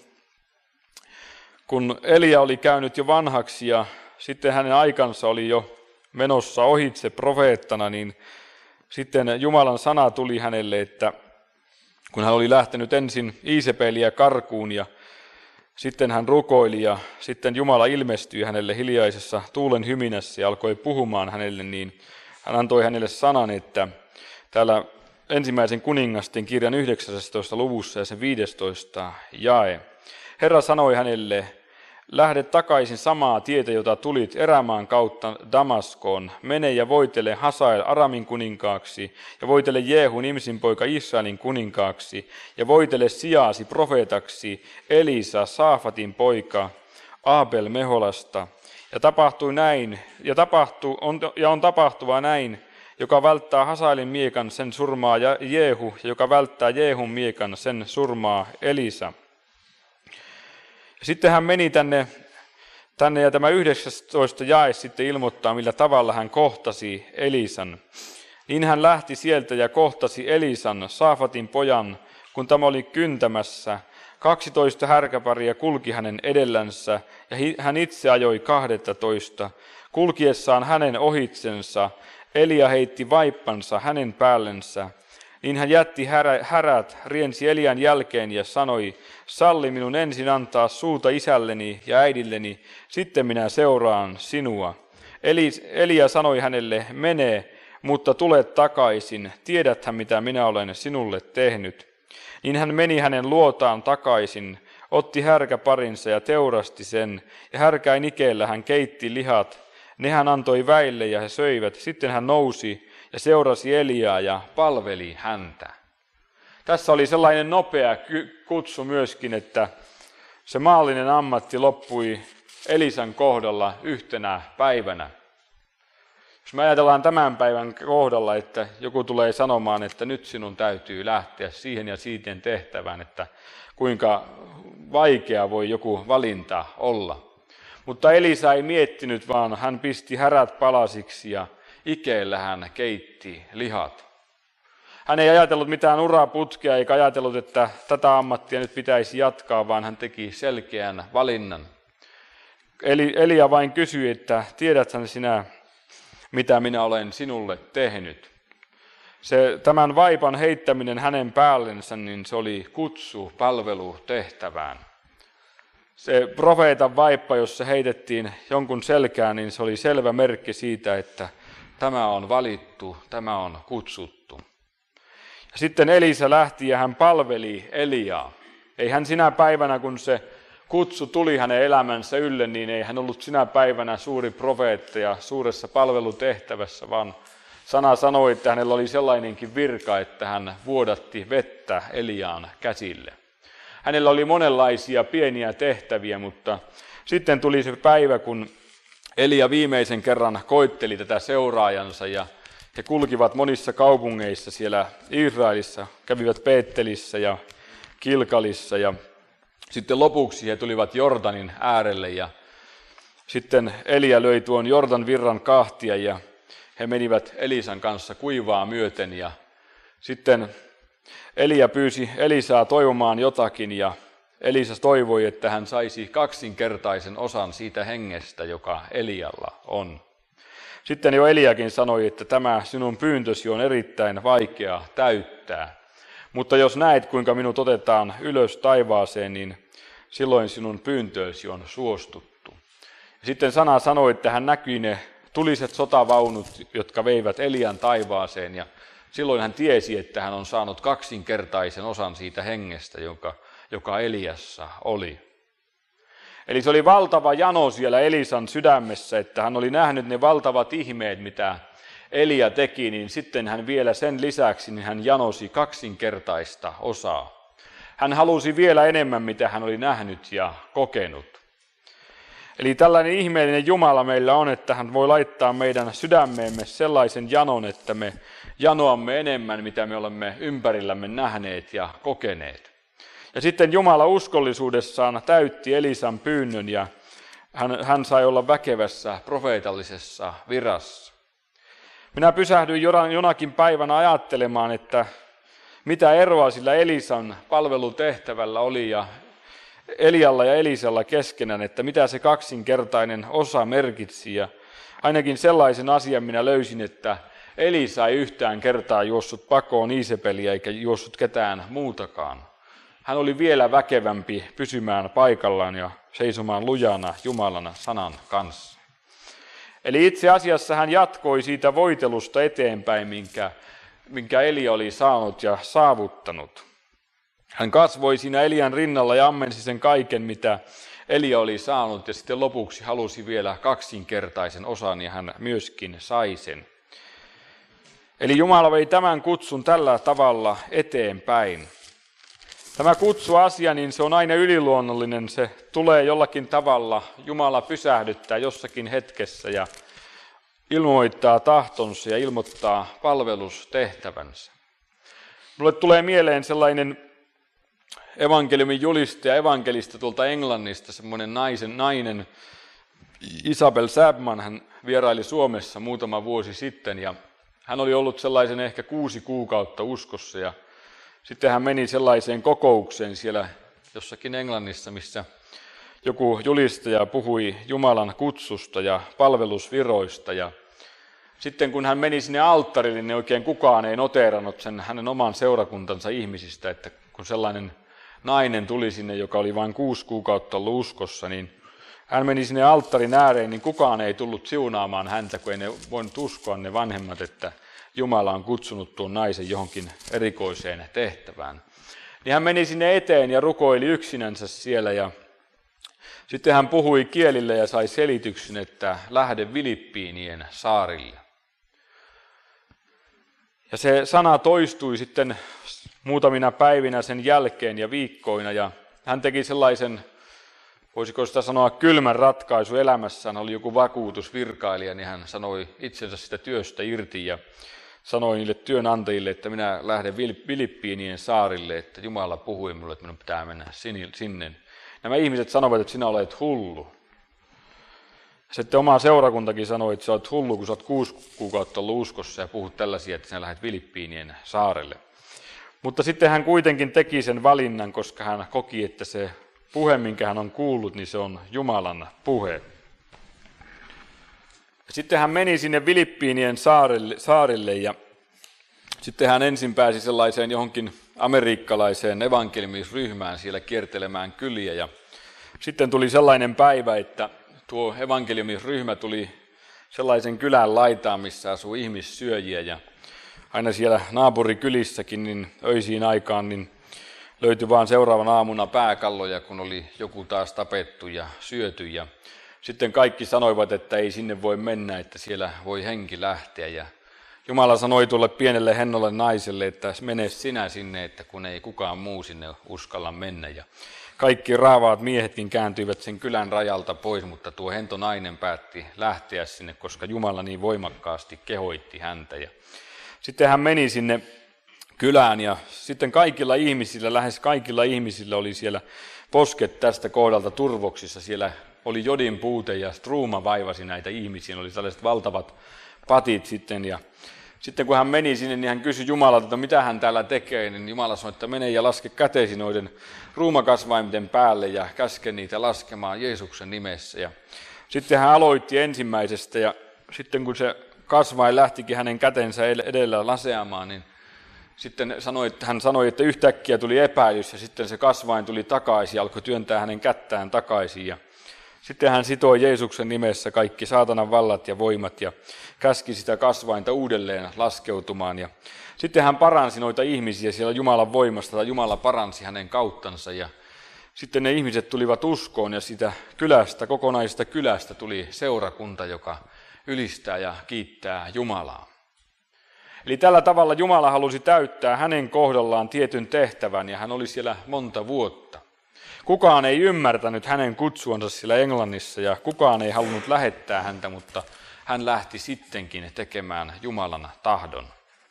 kun Elia oli käynyt jo vanhaksi ja sitten hänen aikansa oli jo menossa ohitse profeettana, niin sitten Jumalan sana tuli hänelle, että kun hän oli lähtenyt ensin Iisepeliä karkuun ja sitten hän rukoili ja sitten Jumala ilmestyi hänelle hiljaisessa tuulen hyminässä ja alkoi puhumaan hänelle, niin hän antoi hänelle sanan, että täällä ensimmäisen kuningasten kirjan yhdeksästoista luvussa ja sen viidestoista jae. Herra sanoi hänelle, lähde takaisin samaa tietä, jota tulit erämaan kautta Damaskoon. Mene ja voitele Hasael Aramin kuninkaaksi, ja voitele Jehu Nimsin poika Israelin kuninkaaksi, ja voitele sijaasi profeetaksi Elisa Saafatin poika Abel Meholasta. Ja tapahtui näin, ja, tapahtuu, on, ja on tapahtuva näin, joka välttää Hasaelin miekan, sen surmaa Jehu, ja joka välttää Jehun miekan, sen surmaa Elisa. Sitten hän meni tänne, tänne ja tämä yhdeksästoista jae sitten ilmoittaa, millä tavalla hän kohtasi Elisan. Niin hän lähti sieltä ja kohtasi Elisan, Saafatin pojan, kun tämä oli kyntämässä. Kaksitoista härkäparia kulki hänen edellänsä ja hän itse ajoi kahdettoista. Kulkiessaan hänen ohitsensa, Elia heitti vaippansa hänen päällensä. Niin hän jätti härä, härät, riensi Elian jälkeen ja sanoi, salli minun ensin antaa suuta isälleni ja äidilleni, sitten minä seuraan sinua. Eli, Elia sanoi hänelle, mene, mutta tule takaisin, tiedäthän mitä minä olen sinulle tehnyt. Niin hän meni hänen luotaan takaisin, otti härkäparinsa ja teurasti sen, ja härkäin ikeellä hän keitti lihat, ne hän antoi väille ja he söivät, sitten hän nousi ja seurasi Eliaa ja palveli häntä. Tässä oli sellainen nopea kutsu myöskin, että se maallinen ammatti loppui Elisan kohdalla yhtenä päivänä. Jos me ajatellaan tämän päivän kohdalla, että joku tulee sanomaan, että nyt sinun täytyy lähteä siihen ja siihen tehtävään, että kuinka vaikea voi joku valinta olla. Mutta Elisa ei miettinyt, vaan hän pisti härät palasiksi ja ikeellä hän keitti lihat. Hän ei ajatellut mitään uraputkea eikä ajatellut, että tätä ammattia nyt pitäisi jatkaa, vaan hän teki selkeän valinnan. Eli Elia vain kysyi, että tiedäthän sinä, mitä minä olen sinulle tehnyt. Se, tämän vaipan heittäminen hänen päällensä, niin se oli kutsu palvelutehtävään. Se profeetan vaippa, jos se heitettiin jonkun selkään, niin se oli selvä merkki siitä, että tämä on valittu, tämä on kutsuttu. Ja sitten Elisa lähti ja hän palveli Eliaa. Ei hän sinä päivänä, kun se kutsu tuli hänen elämänsä ylle, niin ei hän ollut sinä päivänä suuri profeetta ja suuressa palvelutehtävässä, vaan sana sanoi, että hänellä oli sellainenkin virka, että hän vuodatti vettä Eliaan käsille. Hänellä oli monenlaisia pieniä tehtäviä, mutta sitten tuli se päivä, kun Elia viimeisen kerran koitteli tätä seuraajansa ja he kulkivat monissa kaupungeissa siellä Israelissa, kävivät Beetelissä ja Kilkalissa ja sitten lopuksi he tulivat Jordanin äärelle ja sitten Elia löi tuon Jordan virran kahtia ja he menivät Elisan kanssa kuivaa myöten ja sitten Elia pyysi Elisaa toivomaan jotakin ja Elisa toivoi, että hän saisi kaksinkertaisen osan siitä hengestä, joka Elialla on. Sitten jo Eliakin sanoi, että tämä sinun pyyntösi on erittäin vaikea täyttää, mutta jos näet, kuinka minut otetaan ylös taivaaseen, niin silloin sinun pyyntöösi on suostuttu. Ja sitten sana sanoi, että hän näki ne tuliset sotavaunut, jotka veivät Elian taivaaseen, ja silloin hän tiesi, että hän on saanut kaksinkertaisen osan siitä hengestä, joka, joka Eliassa oli. Eli se oli valtava jano siellä Elisan sydämessä, että hän oli nähnyt ne valtavat ihmeet, mitä Elia teki, niin sitten hän vielä sen lisäksi niin hän janosi kaksinkertaista osaa. Hän halusi vielä enemmän, mitä hän oli nähnyt ja kokenut. Eli tällainen ihmeellinen Jumala meillä on, että hän voi laittaa meidän sydämeemme sellaisen janon, että me janoamme enemmän, mitä me olemme ympärillämme nähneet ja kokeneet. Ja sitten Jumala uskollisuudessaan täytti Elisan pyynnön ja hän, hän sai olla väkevässä profeetallisessa virassa. Minä pysähdyin jonakin päivänä ajattelemaan, että mitä eroa sillä Elisan palvelutehtävällä oli ja Elialla ja Elisalla keskenään, että mitä se kaksinkertainen osa merkitsi. Ja ainakin sellaisen asian minä löysin, että Elisa ei yhtään kertaa juossut pakoon Iisepeliä eikä juossut ketään muutakaan. Hän oli vielä väkevämpi pysymään paikallaan ja seisomaan lujana Jumalan sanan kanssa. Eli itse asiassa hän jatkoi siitä voitelusta eteenpäin, minkä, minkä Elia oli saanut ja saavuttanut. Hän kasvoi siinä Elian rinnalla ja ammensi sen kaiken, mitä Elia oli saanut, ja sitten lopuksi halusi vielä kaksinkertaisen osan, ja hän myöskin sai sen. Eli Jumala vei tämän kutsun tällä tavalla eteenpäin. Tämä kutsuasia, niin se on aina yliluonnollinen, se tulee jollakin tavalla, Jumala pysähdyttää jossakin hetkessä ja ilmoittaa tahtonsa ja ilmoittaa palvelustehtävänsä. Mulle tulee mieleen sellainen evankeliumin julistaja, evankelista tuolta Englannista, semmoinen naisen, nainen, Isabel Sabman, hän vieraili Suomessa muutama vuosi sitten ja hän oli ollut sellaisen ehkä kuusi kuukautta uskossa ja sitten hän meni sellaiseen kokoukseen siellä jossakin Englannissa, missä joku julistaja puhui Jumalan kutsusta ja palvelusviroista. Ja sitten kun hän meni sinne alttarille, niin oikein kukaan ei noteerannut sen hänen oman seurakuntansa ihmisistä, että kun sellainen nainen tuli sinne, joka oli vain kuusi kuukautta ollut uskossa, niin hän meni sinne alttarin ääreen, niin kukaan ei tullut siunaamaan häntä, kun ei ne voinut uskoa ne vanhemmat, että Jumala on kutsunut tuon naisen johonkin erikoiseen tehtävään. Niin hän meni sinne eteen ja rukoili yksinänsä siellä ja sitten hän puhui kielille ja sai selityksen, että lähde Filippiinien saarille. Ja se sana toistui sitten muutamina päivinä sen jälkeen ja viikkoina, ja hän teki sellaisen, voisiko sitä sanoa, kylmän ratkaisu elämässään. Oli joku vakuutusvirkailija, niin hän sanoi itsensä sitä työstä irti ja sanoi niille työnantajille, että minä lähden Filippiinien saarille, että Jumala puhui minulle, että minun pitää mennä sinne. Nämä ihmiset sanoivat, että sinä olet hullu. Sitten oma seurakuntakin sanoi, että sä olet hullu, kun sä olet kuusi kuukautta ollut uskossa ja puhut tällaisia, että sinä lähdet Filippiinien saarelle. Mutta sitten hän kuitenkin teki sen valinnan, koska hän koki, että se puhe, minkä hän on kuullut, niin se on Jumalan puhe. Sitten hän meni sinne Filippiinien saarille, saarille ja sitten hän ensin pääsi sellaiseen johonkin amerikkalaiseen evankeliumisryhmään siellä kiertelemään kyliä. Ja sitten tuli sellainen päivä, että tuo evankeliumisryhmä tuli sellaisen kylän laitaan, missä asuu ihmissyöjiä. Ja aina siellä naapurikylissäkin niin öisiin aikaan niin löytyi vaan seuraavan aamuna pääkalloja, kun oli joku taas tapettu ja syöty. Ja sitten kaikki sanoivat, että ei sinne voi mennä, että siellä voi henki lähteä. Ja Jumala sanoi tuolle pienelle hennolle naiselle, että mene sinä sinne, että kun ei kukaan muu sinne uskalla mennä. Ja kaikki raavaat miehetkin kääntyivät sen kylän rajalta pois, mutta tuo hento nainen päätti lähteä sinne, koska Jumala niin voimakkaasti kehoitti häntä. Ja sitten hän meni sinne kylään ja sitten kaikilla ihmisillä, lähes kaikilla ihmisillä oli siellä posket tästä kohdalta turvoksissa. Siellä oli jodin puute ja struuma vaivasi näitä ihmisiä, oli sellaiset valtavat patit sitten. Ja sitten kun hän meni sinne, niin hän kysyi Jumalalta, että mitä hän täällä tekee, niin Jumala sanoi, että mene ja laske kätesi noiden ruumakasvaimten päälle ja käske niitä laskemaan Jeesuksen nimessä. Ja sitten hän aloitti ensimmäisestä ja sitten kun se kasvain lähtikin hänen kätensä edellä laseamaan, niin sitten sanoi, että hän sanoi, että yhtäkkiä tuli epäilys ja sitten se kasvain tuli takaisin ja alkoi työntää hänen kättään takaisin. Ja sitten hän sitoi Jeesuksen nimessä kaikki saatanan vallat ja voimat ja käski sitä kasvainta uudelleen laskeutumaan. Ja sitten hän paransi noita ihmisiä siellä Jumalan voimasta, tai Jumala paransi hänen kauttansa. Ja sitten ne ihmiset tulivat uskoon ja sitä kylästä, kokonaisesta kylästä tuli seurakunta, joka ylistää ja kiittää Jumalaa. Eli tällä tavalla Jumala halusi täyttää hänen kohdallaan tietyn tehtävän ja hän oli siellä monta vuotta. Kukaan ei ymmärtänyt hänen kutsuansa siellä Englannissa ja kukaan ei halunnut lähettää häntä, mutta hän lähti sittenkin tekemään Jumalan tahdon.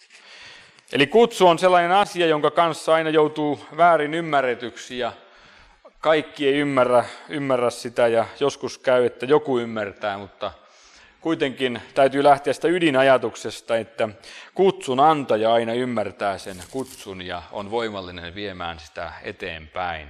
Eli kutsu on sellainen asia, jonka kanssa aina joutuu väärin ymmärretyksi ja kaikki ei ymmärrä, ymmärrä sitä ja joskus käy, että joku ymmärtää, mutta kuitenkin täytyy lähteä sitä ydinajatuksesta, että kutsun antaja aina ymmärtää sen kutsun ja on voimallinen viemään sitä eteenpäin.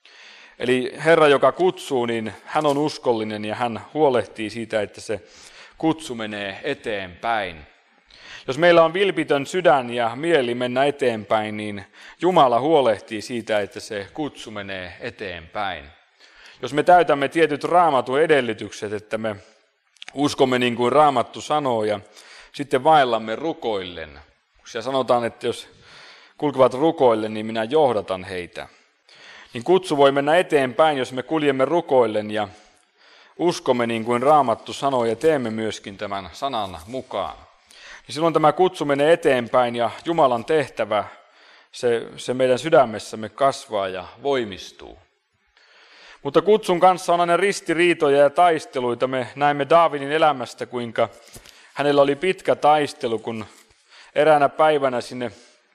Eli Herra, joka kutsuu, niin hän on uskollinen ja hän huolehtii siitä, että se kutsu menee eteenpäin. Jos meillä on vilpitön sydän ja mieli mennä eteenpäin, niin Jumala huolehtii siitä, että se kutsu menee eteenpäin. Jos me täytämme tietyt Raamatun edellytykset, että me uskomme niin kuin Raamattu sanoo ja sitten vaellamme rukoillen. Siellä sanotaan, että jos kulkevat rukoillen, niin minä johdatan heitä. Niin kutsu voi mennä eteenpäin, jos me kuljemme rukoillen ja uskomme niin kuin Raamattu sanoo ja teemme myöskin tämän sanan mukaan. Niin silloin tämä kutsu menee eteenpäin ja Jumalan tehtävä, se, se meidän sydämessämme kasvaa ja voimistuu. Mutta kutsun kanssa on aina ristiriitoja ja taisteluita. Me näemme Daavidin elämästä, kuinka hänellä oli pitkä taistelu, kun eräänä päivänä sinne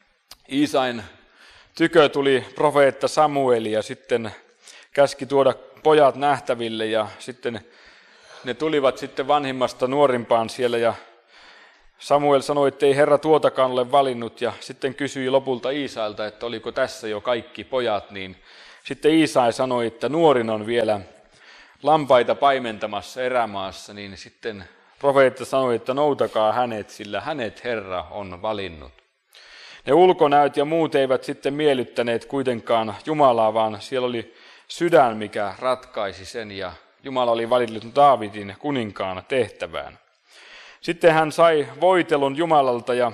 Iisain tykö tuli profeetta Samuel ja sitten käski tuoda pojat nähtäville ja sitten ne tulivat sitten vanhimmasta nuorimpaan siellä ja Samuel sanoi, että ei Herra tuotakaan ole valinnut ja sitten kysyi lopulta Iisailta, että oliko tässä jo kaikki pojat, niin sitten Iisai sanoi, että nuorin on vielä lampaita paimentamassa erämaassa, niin sitten profeetta sanoi, että noutakaa hänet, sillä hänet Herra on valinnut. Ne ulkonäöt ja muut eivät sitten miellyttäneet kuitenkaan Jumalaa, vaan siellä oli sydän, mikä ratkaisi sen ja Jumala oli valinnut Daavidin kuninkaan tehtävään. Sitten hän sai voitelun Jumalalta ja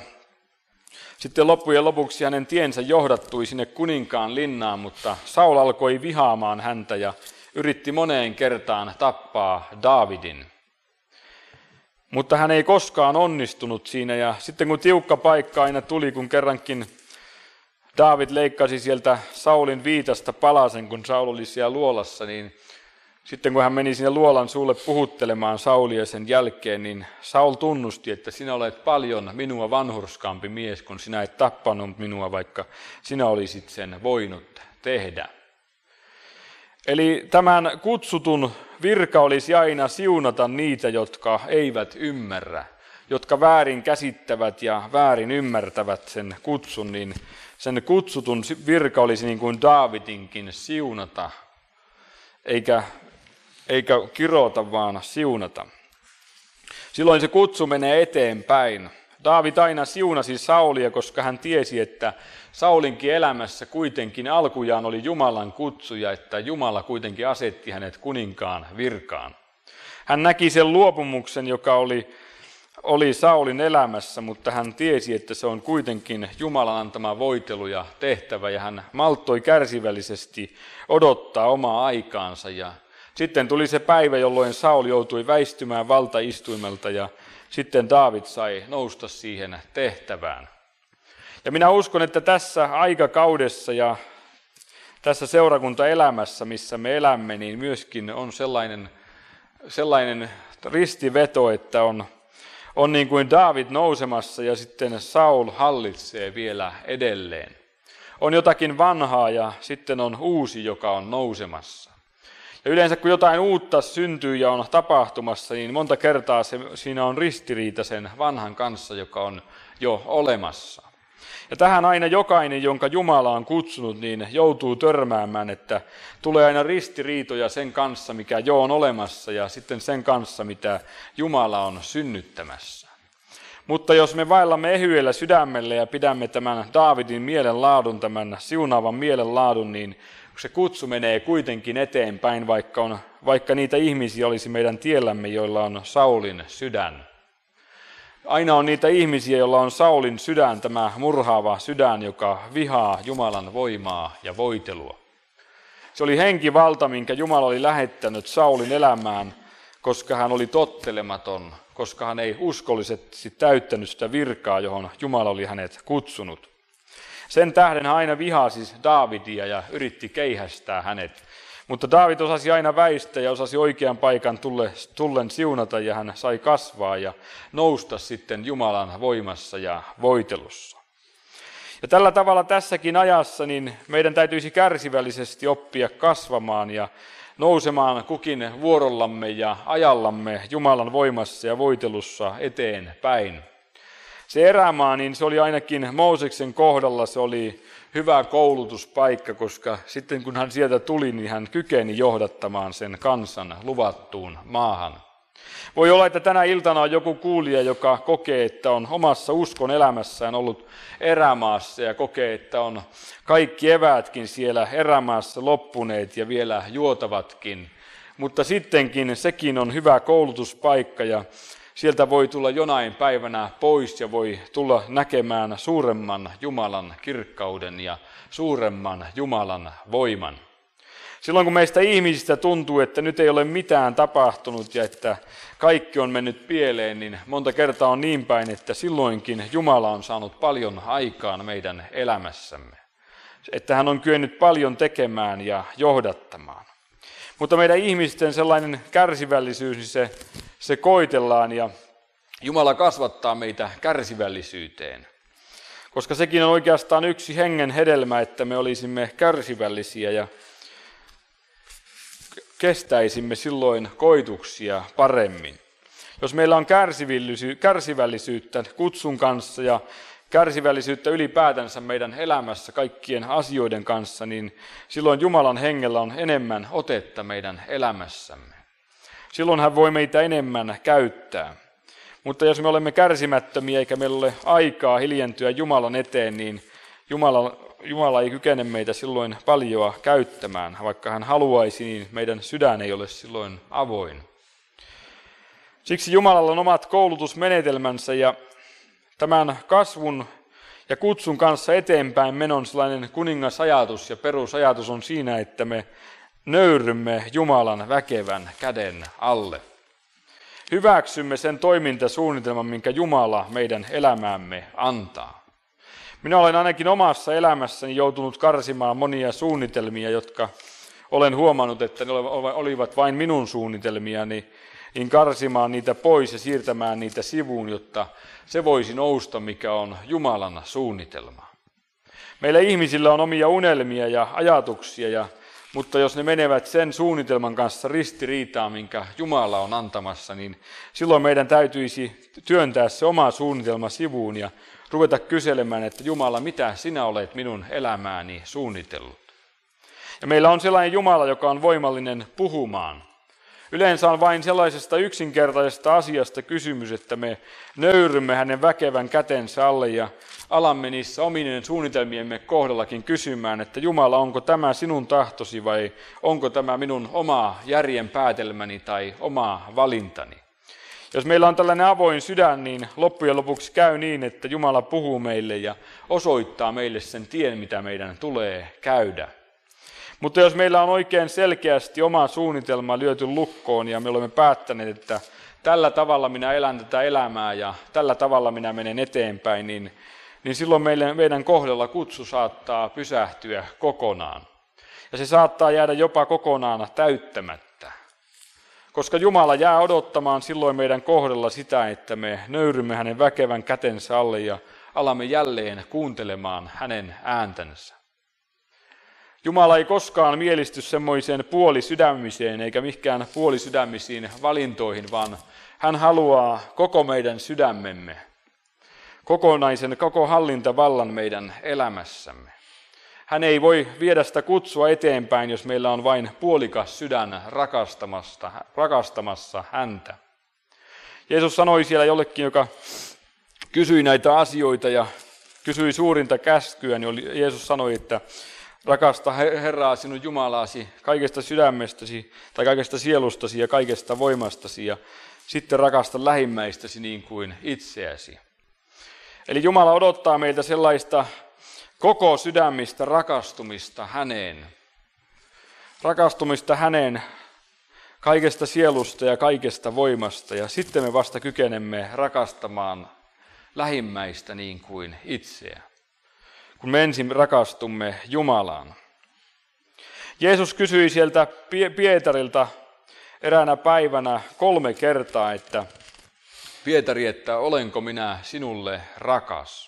sitten loppujen lopuksi hänen tiensä johdattui sinne kuninkaan linnaan, mutta Saul alkoi vihaamaan häntä ja yritti moneen kertaan tappaa Daavidin. Mutta hän ei koskaan onnistunut siinä, ja sitten kun tiukka paikka aina tuli, kun kerrankin Daavid leikkasi sieltä Saulin viitasta palasen, kun Saul oli siellä luolassa, niin sitten kun hän meni sinne luolan suulle puhuttelemaan Saulia sen jälkeen, niin Saul tunnusti, että sinä olet paljon minua vanhurskaampi mies, kun sinä et tappanut minua, vaikka sinä olisit sen voinut tehdä. Eli tämän kutsutun virka olisi aina siunata niitä, jotka eivät ymmärrä, jotka väärin käsittävät ja väärin ymmärtävät sen kutsun, niin sen kutsutun virka olisi niin kuin Daavidinkin siunata, eikä, eikä kirota, vaan siunata. Silloin se kutsu menee eteenpäin. Daavid aina siunasi Saulia, koska hän tiesi, että Saulinkin elämässä kuitenkin alkujaan oli Jumalan kutsu ja että Jumala kuitenkin asetti hänet kuninkaan virkaan. Hän näki sen luopumuksen, joka oli, oli Saulin elämässä, mutta hän tiesi, että se on kuitenkin Jumalan antama voitelu ja tehtävä, ja hän malttoi kärsivällisesti odottaa omaa aikaansa. Ja sitten tuli se päivä, jolloin Saul joutui väistymään valtaistuimelta, ja sitten Daavid sai nousta siihen tehtävään. Ja minä uskon, että tässä aikakaudessa ja tässä seurakuntaelämässä, missä me elämme, niin myöskin on sellainen, sellainen ristiveto, että on, on niin kuin Daavid nousemassa ja sitten Saul hallitsee vielä edelleen. On jotakin vanhaa ja sitten on uusi, joka on nousemassa. Ja yleensä kun jotain uutta syntyy ja on tapahtumassa, niin monta kertaa se, siinä on ristiriita sen vanhan kanssa, joka on jo olemassa. Ja tähän aina jokainen, jonka Jumala on kutsunut, niin joutuu törmäämään, että tulee aina ristiriitoja sen kanssa, mikä jo on olemassa, ja sitten sen kanssa, mitä Jumala on synnyttämässä. Mutta jos me vaellamme ehyellä sydämellä ja pidämme tämän Daavidin mielenlaadun, tämän siunaavan mielenlaadun, niin se kutsu menee kuitenkin eteenpäin, vaikka, on, vaikka niitä ihmisiä olisi meidän tiellämme, joilla on Saulin sydän. Aina on niitä ihmisiä, joilla on Saulin sydän, tämä murhaava sydän, joka vihaa Jumalan voimaa ja voitelua. Se oli henkivalta, minkä Jumala oli lähettänyt Saulin elämään, koska hän oli tottelematon, koska hän ei uskollisesti täyttänyt sitä virkaa, johon Jumala oli hänet kutsunut. Sen tähden hän aina vihasi Daavidia ja yritti keihästää hänet. Mutta Daavid osasi aina väistää ja osasi oikean paikan tullen siunata, ja hän sai kasvaa ja nousta sitten Jumalan voimassa ja voitelussa. Ja tällä tavalla tässäkin ajassa niin meidän täytyisi kärsivällisesti oppia kasvamaan ja nousemaan kukin vuorollamme ja ajallamme Jumalan voimassa ja voitelussa eteenpäin. Se erämaa, niin se oli ainakin Mooseksen kohdalla, se oli hyvä koulutuspaikka, koska sitten kun hän sieltä tuli, niin hän kykeni johdattamaan sen kansan luvattuun maahan. Voi olla, että tänä iltana on joku kuulija, joka kokee, että on omassa uskon elämässään ollut erämaassa ja kokee, että on kaikki eväätkin siellä erämaassa loppuneet ja vielä juotavatkin. Mutta sittenkin sekin on hyvä koulutuspaikka ja sieltä voi tulla jonain päivänä pois ja voi tulla näkemään suuremman Jumalan kirkkauden ja suuremman Jumalan voiman. Silloin kun meistä ihmisistä tuntuu, että nyt ei ole mitään tapahtunut ja että kaikki on mennyt pieleen, niin monta kertaa on niin päin, että silloinkin Jumala on saanut paljon aikaan meidän elämässämme. Että hän on kyennyt paljon tekemään ja johdattamaan. Mutta meidän ihmisten sellainen kärsivällisyys, niin se, se koitellaan ja Jumala kasvattaa meitä kärsivällisyyteen. Koska sekin on oikeastaan yksi hengen hedelmä, että me olisimme kärsivällisiä ja kestäisimme silloin koituksia paremmin. Jos meillä on kärsivällisyyttä kutsun kanssa ja kärsivällisyyttä ylipäätänsä meidän elämässä kaikkien asioiden kanssa, niin silloin Jumalan hengellä on enemmän otetta meidän elämässämme. Silloin hän voi meitä enemmän käyttää. Mutta jos me olemme kärsimättömiä eikä meillä ole aikaa hiljentyä Jumalan eteen, niin Jumala, Jumala ei kykene meitä silloin paljoa käyttämään. Vaikka hän haluaisi, niin meidän sydän ei ole silloin avoin. Siksi Jumalalla on omat koulutusmenetelmänsä ja tämän kasvun ja kutsun kanssa eteenpäin menon sellainen kuningasajatus ja perusajatus on siinä, että me nöyrymme Jumalan väkevän käden alle. hyväksymme sen toimintasuunnitelman, minkä Jumala meidän elämäämme antaa. Minä olen ainakin omassa elämässäni joutunut karsimaan monia suunnitelmia, jotka olen huomannut, että ne olivat vain minun suunnitelmiani, niin karsimaan niitä pois ja siirtämään niitä sivuun, jotta se voisi nousta, mikä on Jumalan suunnitelma. Meillä ihmisillä on omia unelmia ja ajatuksia, ja, mutta jos ne menevät sen suunnitelman kanssa ristiriitaan, minkä Jumala on antamassa, niin silloin meidän täytyisi työntää se oma suunnitelma sivuun ja ruveta kyselemään, että Jumala, mitä sinä olet minun elämääni suunnitellut. Ja meillä on sellainen Jumala, joka on voimallinen puhumaan. Yleensä on vain sellaisesta yksinkertaisesta asiasta kysymys, että me nöyrymme hänen väkevän kätensä alle ja alamme niissä ominen suunnitelmiemme kohdallakin kysymään, että Jumala, onko tämä sinun tahtosi vai onko tämä minun oma järjen päätelmäni tai oma valintani. Jos meillä on tällainen avoin sydän, niin loppujen lopuksi käy niin, että Jumala puhuu meille ja osoittaa meille sen tien, mitä meidän tulee käydä. Mutta jos meillä on oikein selkeästi oma suunnitelma lyöty lukkoon ja me olemme päättäneet, että tällä tavalla minä elän tätä elämää ja tällä tavalla minä menen eteenpäin, niin, niin silloin meille, meidän kohdalla kutsu saattaa pysähtyä kokonaan. Ja se saattaa jäädä jopa kokonaan täyttämättä. Koska Jumala jää odottamaan silloin meidän kohdalla sitä, että me nöyrymme hänen väkevän kätensä alle ja alamme jälleen kuuntelemaan hänen ääntänsä. Jumala ei koskaan mielisty semmoiseen puolisydämiseen eikä mihinkään puolisydämisiin valintoihin, vaan hän haluaa koko meidän sydämemme, kokonaisen, koko hallintavallan meidän elämässämme. Hän ei voi viedä sitä kutsua eteenpäin, jos meillä on vain puolikas sydän rakastamassa, rakastamassa häntä. Jeesus sanoi siellä jollekin, joka kysyi näitä asioita ja kysyi suurinta käskyä, niin Jeesus sanoi, että rakasta Herraa sinun Jumalaasi kaikesta sydämestäsi tai kaikesta sielustasi ja kaikesta voimastasi ja sitten rakasta lähimmäistäsi niin kuin itseäsi. Eli Jumala odottaa meiltä sellaista koko sydämistä rakastumista häneen. Rakastumista häneen kaikesta sielusta ja kaikesta voimasta ja sitten me vasta kykenemme rakastamaan lähimmäistä niin kuin itseä. Kun me ensin rakastumme Jumalaan. Jeesus kysyi sieltä Pietarilta eräänä päivänä kolme kertaa, että Pietari, että olenko minä sinulle rakas?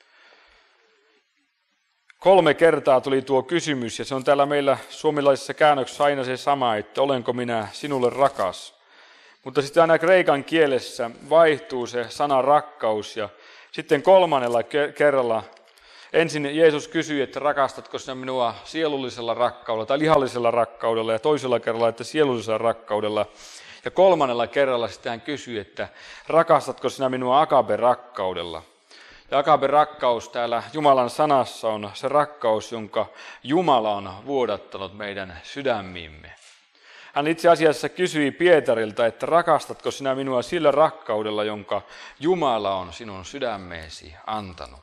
Kolme kertaa tuli tuo kysymys ja se on täällä meillä suomalaisessa käännöksessä aina se sama, että olenko minä sinulle rakas? Mutta sitten aina kreikan kielessä vaihtuu se sana rakkaus ja sitten kolmannella kerralla ensin Jeesus kysyi, että rakastatko sinä minua sielullisella rakkaudella tai lihallisella rakkaudella ja toisella kerralla, että sielullisella rakkaudella. Ja kolmannella kerralla sitten hän kysyi, että rakastatko sinä minua agape-rakkaudella. Ja agape-rakkaus täällä Jumalan sanassa on se rakkaus, jonka Jumala on vuodattanut meidän sydämiimme. Hän itse asiassa kysyi Pietarilta, että rakastatko sinä minua sillä rakkaudella, jonka Jumala on sinun sydämeesi antanut.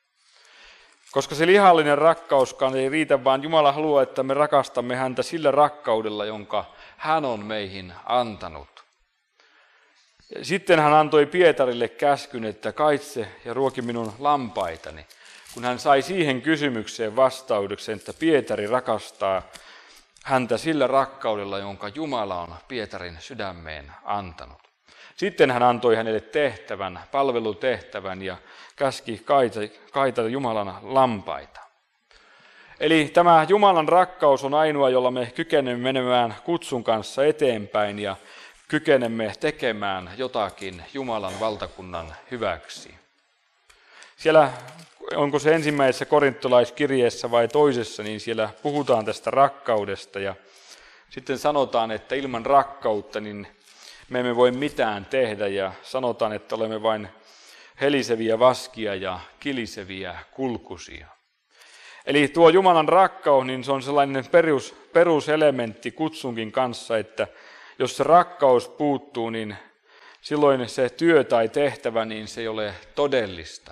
Koska se lihallinen rakkauskaan ei riitä, vaan Jumala haluaa, että me rakastamme häntä sillä rakkaudella, jonka hän on meihin antanut. Sitten hän antoi Pietarille käskyn, että kaitse ja ruoki minun lampaitani, kun hän sai siihen kysymykseen vastauksen, että Pietari rakastaa häntä sillä rakkaudella, jonka Jumala on Pietarin sydämeen antanut. Sitten hän antoi hänelle tehtävän, palvelutehtävän ja käski kaita, kaita Jumalan lampaita. Eli tämä Jumalan rakkaus on ainoa, jolla me kykenemme menemään kutsun kanssa eteenpäin ja kykenemme tekemään jotakin Jumalan valtakunnan hyväksi. Siellä, onko se ensimmäisessä korintolaiskirjeessä vai toisessa, niin siellä puhutaan tästä rakkaudesta ja sitten sanotaan, että ilman rakkautta niin me emme voi mitään tehdä ja sanotaan, että olemme vain heliseviä vaskia ja kiliseviä kulkusia. Eli tuo Jumalan rakkaus, niin se on sellainen perus, peruselementti kutsunkin kanssa, että jos se rakkaus puuttuu, niin silloin se työ tai tehtävä, niin se ei ole todellista.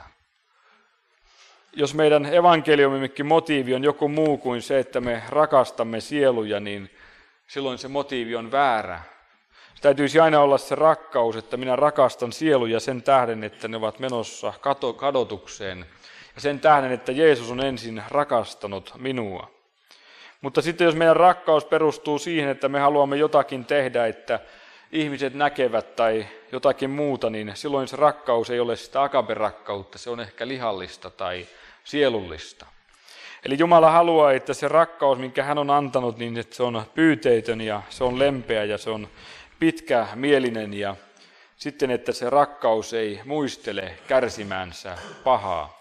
Jos meidän evankeliumimmekin motiivi on joku muu kuin se, että me rakastamme sieluja, niin silloin se motiivi on väärä. täytyisi aina olla se rakkaus, että minä rakastan sieluja sen tähden, että ne ovat menossa kadotukseen. Ja sen tähden, että Jeesus on ensin rakastanut minua. Mutta sitten jos meidän rakkaus perustuu siihen, että me haluamme jotakin tehdä, että ihmiset näkevät tai jotakin muuta, niin silloin se rakkaus ei ole sitä agape-rakkautta, se on ehkä lihallista tai sielullista. Eli Jumala haluaa, että se rakkaus, minkä hän on antanut, niin että se on pyyteetön ja se on lempeä ja se on pitkämielinen ja sitten, että se rakkaus ei muistele kärsimäänsä pahaa.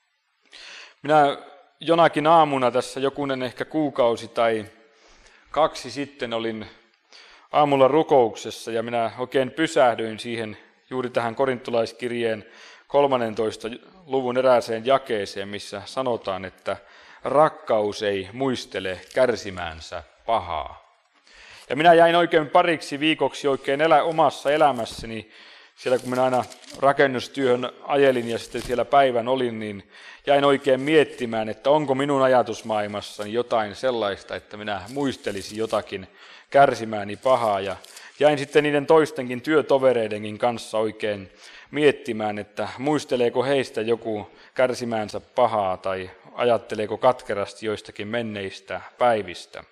Minä jonakin aamuna tässä jokunen ehkä kuukausi tai kaksi sitten olin aamulla rukouksessa ja minä oikein pysähdyin siihen juuri tähän korintolaiskirjeen kolmannentoista luvun erääseen jakeeseen, missä sanotaan, että rakkaus ei muistele kärsimäänsä pahaa. Ja minä jäin oikein pariksi viikoksi oikein elä, omassa elämässäni, siellä kun minä aina rakennustyöhön ajelin ja sitten siellä päivän olin, niin jäin oikein miettimään, että onko minun ajatusmaailmassani jotain sellaista, että minä muistelisin jotakin kärsimääni pahaa. Ja jäin sitten niiden toistenkin työtovereidenkin kanssa oikein miettimään, että muisteleeko heistä joku kärsimäänsä pahaa tai ajatteleeko katkerasti joistakin menneistä päivistä.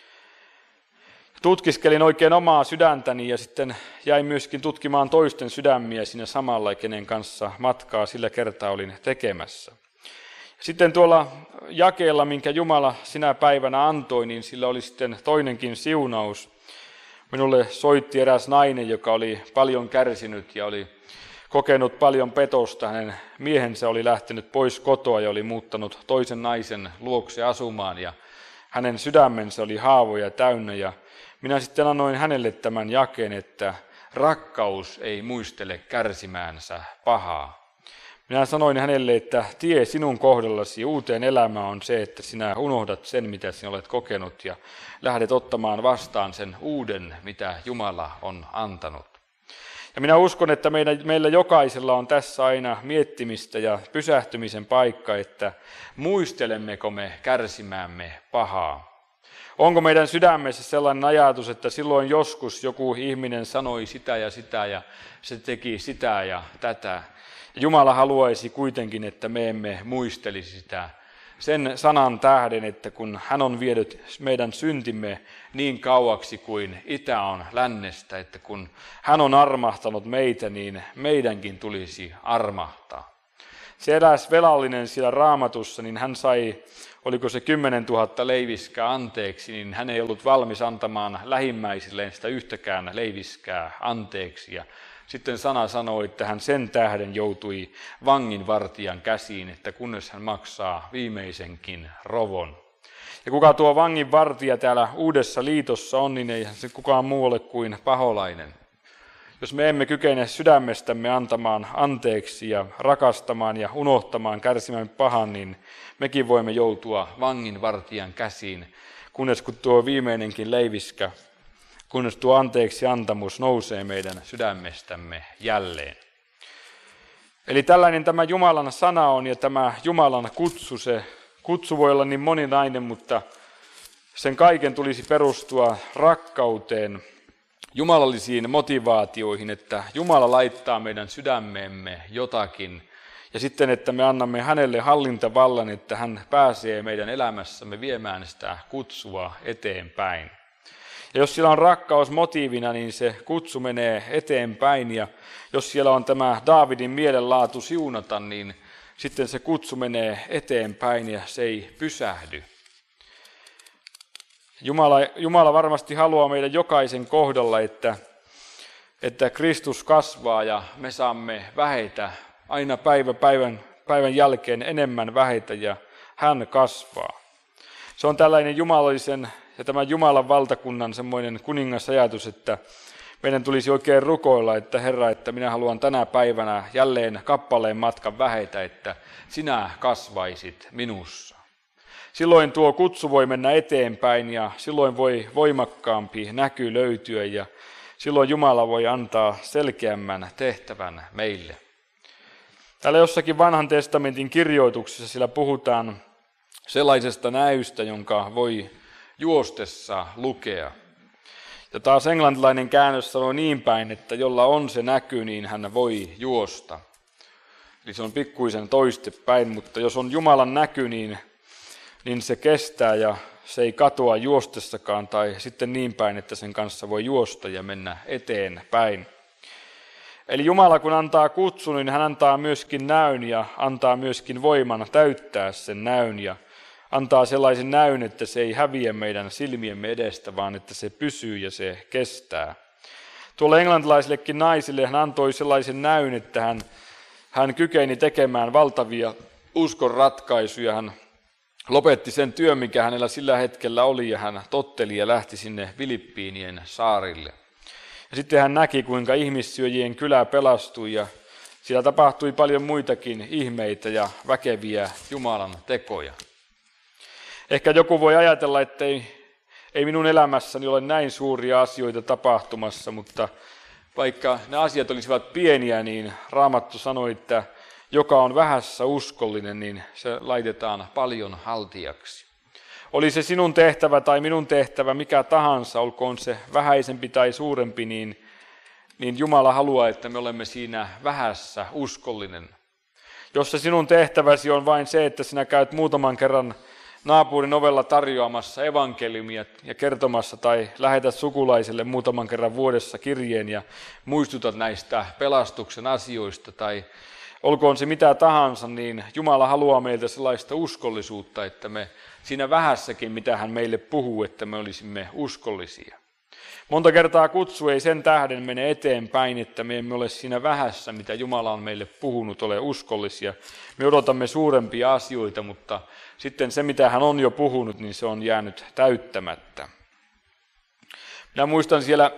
Tutkiskelin oikein omaa sydäntäni ja sitten jäin myöskin tutkimaan toisten sydämiä siinä samalla, kenen kanssa matkaa sillä kertaa olin tekemässä. Sitten tuolla jakeella, minkä Jumala sinä päivänä antoi, niin sillä oli sitten toinenkin siunaus. Minulle soitti eräs nainen, joka oli paljon kärsinyt ja oli kokenut paljon petosta. Hänen miehensä oli lähtenyt pois kotoa ja oli muuttanut toisen naisen luokse asumaan ja hänen sydämensä oli haavoja täynnä ja minä sitten annoin hänelle tämän jakeen, että rakkaus ei muistele kärsimäänsä pahaa. Minä sanoin hänelle, että tie sinun kohdallasi uuteen elämään on se, että sinä unohdat sen, mitä sinä olet kokenut ja lähdet ottamaan vastaan sen uuden, mitä Jumala on antanut. Ja minä uskon, että meidän, meillä jokaisella on tässä aina miettimistä ja pysähtymisen paikka, että muistelemmeko me kärsimäämme pahaa. Onko meidän sydämessä sellainen ajatus, että silloin joskus joku ihminen sanoi sitä ja sitä ja se teki sitä ja tätä. Jumala haluaisi kuitenkin, että me emme muistelisi sitä sen sanan tähden, että kun hän on vienyt meidän syntimme niin kauaksi kuin itä on lännestä, että kun hän on armahtanut meitä, niin meidänkin tulisi armahtaa. Se eräs velallinen siellä Raamatussa, niin hän sai, oliko se kymmenen tuhatta leiviskää anteeksi, niin hän ei ollut valmis antamaan lähimmäisilleen sitä yhtäkään leiviskää anteeksi. Ja sitten sana sanoi, että hän sen tähden joutui vanginvartijan käsiin, että kunnes hän maksaa viimeisenkin rovon. Ja kuka tuo vanginvartija täällä Uudessa liitossa on, niin eihän se kukaan muu ole kuin paholainen. Jos me emme kykene sydämestämme antamaan anteeksi ja rakastamaan ja unohtamaan kärsimään pahan, niin mekin voimme joutua vanginvartijan käsiin, kunnes kun tuo viimeinenkin leiviskä, kunnes tuo anteeksi antamus nousee meidän sydämestämme jälleen. Eli tällainen tämä Jumalan sana on ja tämä Jumalan kutsu, se kutsu voi olla niin moninainen, mutta sen kaiken tulisi perustua rakkauteen, jumalallisiin motivaatioihin, että Jumala laittaa meidän sydämeemme jotakin ja sitten, että me annamme hänelle hallintavallan, että hän pääsee meidän elämässämme viemään sitä kutsua eteenpäin. Ja jos siellä on rakkaus motiivina, niin se kutsu menee eteenpäin ja jos siellä on tämä Daavidin mielenlaatu siunata, niin sitten se kutsu menee eteenpäin ja se ei pysähdy. Jumala, Jumala varmasti haluaa meidän jokaisen kohdalla, että, että Kristus kasvaa ja me saamme vähetä aina päivä päivän, päivän jälkeen enemmän vähetä ja hän kasvaa. Se on tällainen jumalallisen ja tämän Jumalan valtakunnan semmoinen kuningasajatus, että meidän tulisi oikein rukoilla, että Herra, että minä haluan tänä päivänä jälleen kappaleen matkan vähetä, että sinä kasvaisit minussa. Silloin tuo kutsu voi mennä eteenpäin ja silloin voi voimakkaampi näky löytyä ja silloin Jumala voi antaa selkeämmän tehtävän meille. Täällä jossakin vanhan testamentin kirjoituksessa sillä puhutaan sellaisesta näystä, jonka voi juostessa lukea. Ja taas englantilainen käännös sanoo niin päin, että jolla on se näky, niin hän voi juosta. Eli se on pikkuisen toistepäin, mutta jos on Jumalan näky, niin, niin se kestää ja se ei katoa juostessakaan, tai sitten niin päin, että sen kanssa voi juosta ja mennä eteenpäin. Eli Jumala kun antaa kutsun, niin hän antaa myöskin näyn ja antaa myöskin voiman täyttää sen näyn ja antaa sellaisen näyn, että se ei häviä meidän silmiemme edestä, vaan että se pysyy ja se kestää. Tuolle englantilaisillekin naisille hän antoi sellaisen näyn, että hän, hän kykeni tekemään valtavia uskon ratkaisuja. Hän lopetti sen työn, mikä hänellä sillä hetkellä oli, ja hän totteli ja lähti sinne Filippiinien saarille. Ja sitten hän näki, kuinka ihmissyöjien kylä pelastui, ja siellä tapahtui paljon muitakin ihmeitä ja väkeviä Jumalan tekoja. Ehkä joku voi ajatella, että ei, ei minun elämässäni ole näin suuria asioita tapahtumassa, mutta vaikka ne asiat olisivat pieniä, niin Raamattu sanoi, että joka on vähässä uskollinen, niin se laitetaan paljon haltijaksi. Oli se sinun tehtävä tai minun tehtävä, mikä tahansa, olkoon se vähäisempi tai suurempi, niin, niin Jumala haluaa, että me olemme siinä vähässä uskollinen. Jos se sinun tehtäväsi on vain se, että sinä käyt muutaman kerran naapurin ovella tarjoamassa evankeliumia ja kertomassa tai lähetät sukulaiselle muutaman kerran vuodessa kirjeen ja muistutat näistä pelastuksen asioista tai olkoon se mitä tahansa, niin Jumala haluaa meiltä sellaista uskollisuutta, että me siinä vähässäkin, mitä hän meille puhuu, että me olisimme uskollisia. Monta kertaa kutsu ei sen tähden mene eteenpäin, että me emme ole siinä vähässä, mitä Jumala on meille puhunut, ole uskollisia. Me odotamme suurempia asioita, mutta sitten se, mitä hän on jo puhunut, niin se on jäänyt täyttämättä. Minä muistan siellä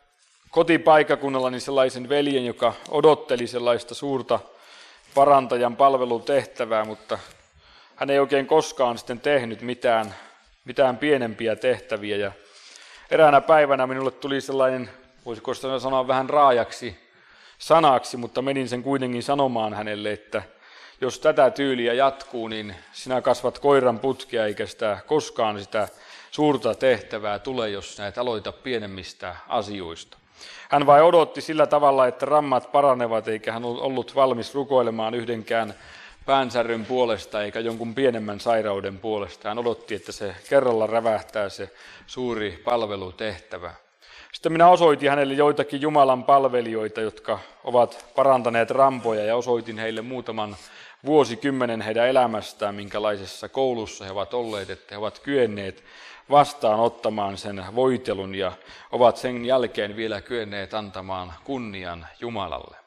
kotipaikakunnallani sellaisen veljen, joka odotteli sellaista suurta parantajan palvelutehtävää, mutta hän ei oikein koskaan sitten tehnyt mitään, mitään pienempiä tehtäviä. Ja eräänä päivänä minulle tuli sellainen, voisiko sanoa vähän raajaksi sanaksi, mutta menin sen kuitenkin sanomaan hänelle, että jos tätä tyyliä jatkuu, niin sinä kasvat koiran putkea, eikä sitä koskaan sitä suurta tehtävää tule, jos näet aloita pienemmistä asioista. Hän vain odotti sillä tavalla, että rammat paranevat, eikä hän ollut valmis rukoilemaan yhdenkään päänsäryn puolesta eikä jonkun pienemmän sairauden puolesta. Hän odotti, että se kerralla rävähtää se suuri palvelutehtävä. Sitten minä osoitin hänelle joitakin Jumalan palvelijoita, jotka ovat parantaneet rampoja, ja osoitin heille muutaman vuosikymmenen heidän elämästään, minkälaisessa koulussa he ovat olleet, että he ovat kyenneet vastaanottamaan sen voitelun ja ovat sen jälkeen vielä kyenneet antamaan kunnian Jumalalle.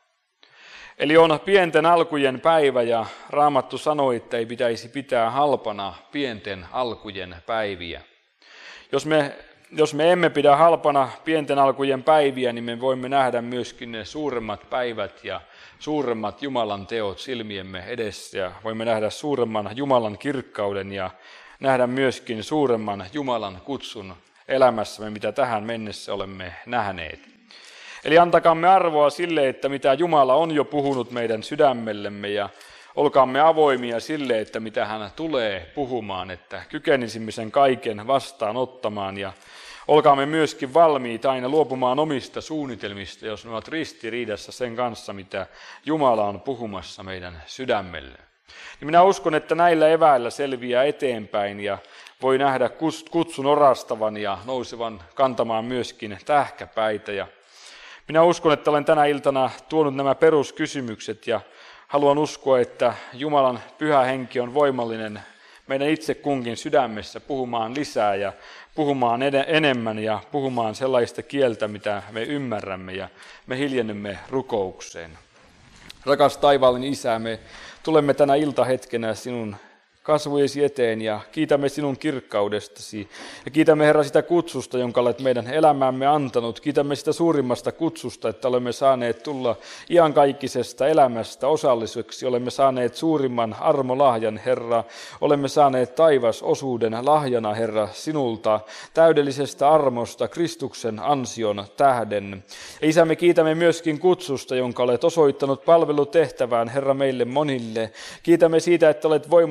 Eli on pienten alkujen päivä, ja Raamattu sanoi, että ei pitäisi pitää halpana pienten alkujen päiviä. Jos me, jos me emme pidä halpana pienten alkujen päiviä, niin me voimme nähdä myöskin ne suuremmat päivät ja suuremmat Jumalan teot silmiemme edessä, ja voimme nähdä suuremman Jumalan kirkkauden ja nähdä myöskin suuremman Jumalan kutsun elämässämme, mitä tähän mennessä olemme nähneet. Eli antakaamme arvoa sille, että mitä Jumala on jo puhunut meidän sydämellemme, ja olkaamme avoimia sille, että mitä hän tulee puhumaan, että kykenisimme sen kaiken vastaanottamaan, ja olkaamme myöskin valmiita aina luopumaan omista suunnitelmista, jos ne ovat ristiriidassa sen kanssa, mitä Jumala on puhumassa meidän sydämelle. Ja minä uskon, että näillä eväillä selviää eteenpäin ja voi nähdä kutsun orastavan ja nousevan kantamaan myöskin tähkäpäitä. Ja minä uskon, että olen tänä iltana tuonut nämä peruskysymykset ja haluan uskoa, että Jumalan pyhä henki on voimallinen meidän itse kunkin sydämessä puhumaan lisää ja puhumaan enemmän ja puhumaan sellaista kieltä, mitä me ymmärrämme, ja me hiljennymme rukoukseen. Rakas taivaallinen Isä, me tulemme tänä iltahetkenä sinun kasvojesi eteen ja kiitämme sinun kirkkaudestasi. Ja kiitämme, Herra, sitä kutsusta, jonka olet meidän elämäämme antanut. Kiitämme sitä suurimmasta kutsusta, että olemme saaneet tulla iankaikkisesta elämästä osalliseksi. Olemme saaneet suurimman armolahjan, Herra. Olemme saaneet taivasosuuden lahjana, Herra, sinulta, täydellisestä armosta, Kristuksen ansion tähden. Ja Isä, me kiitämme myöskin kutsusta, jonka olet osoittanut palvelutehtävään, Herra, meille monille. Kiitämme siitä, että olet voimallinen vie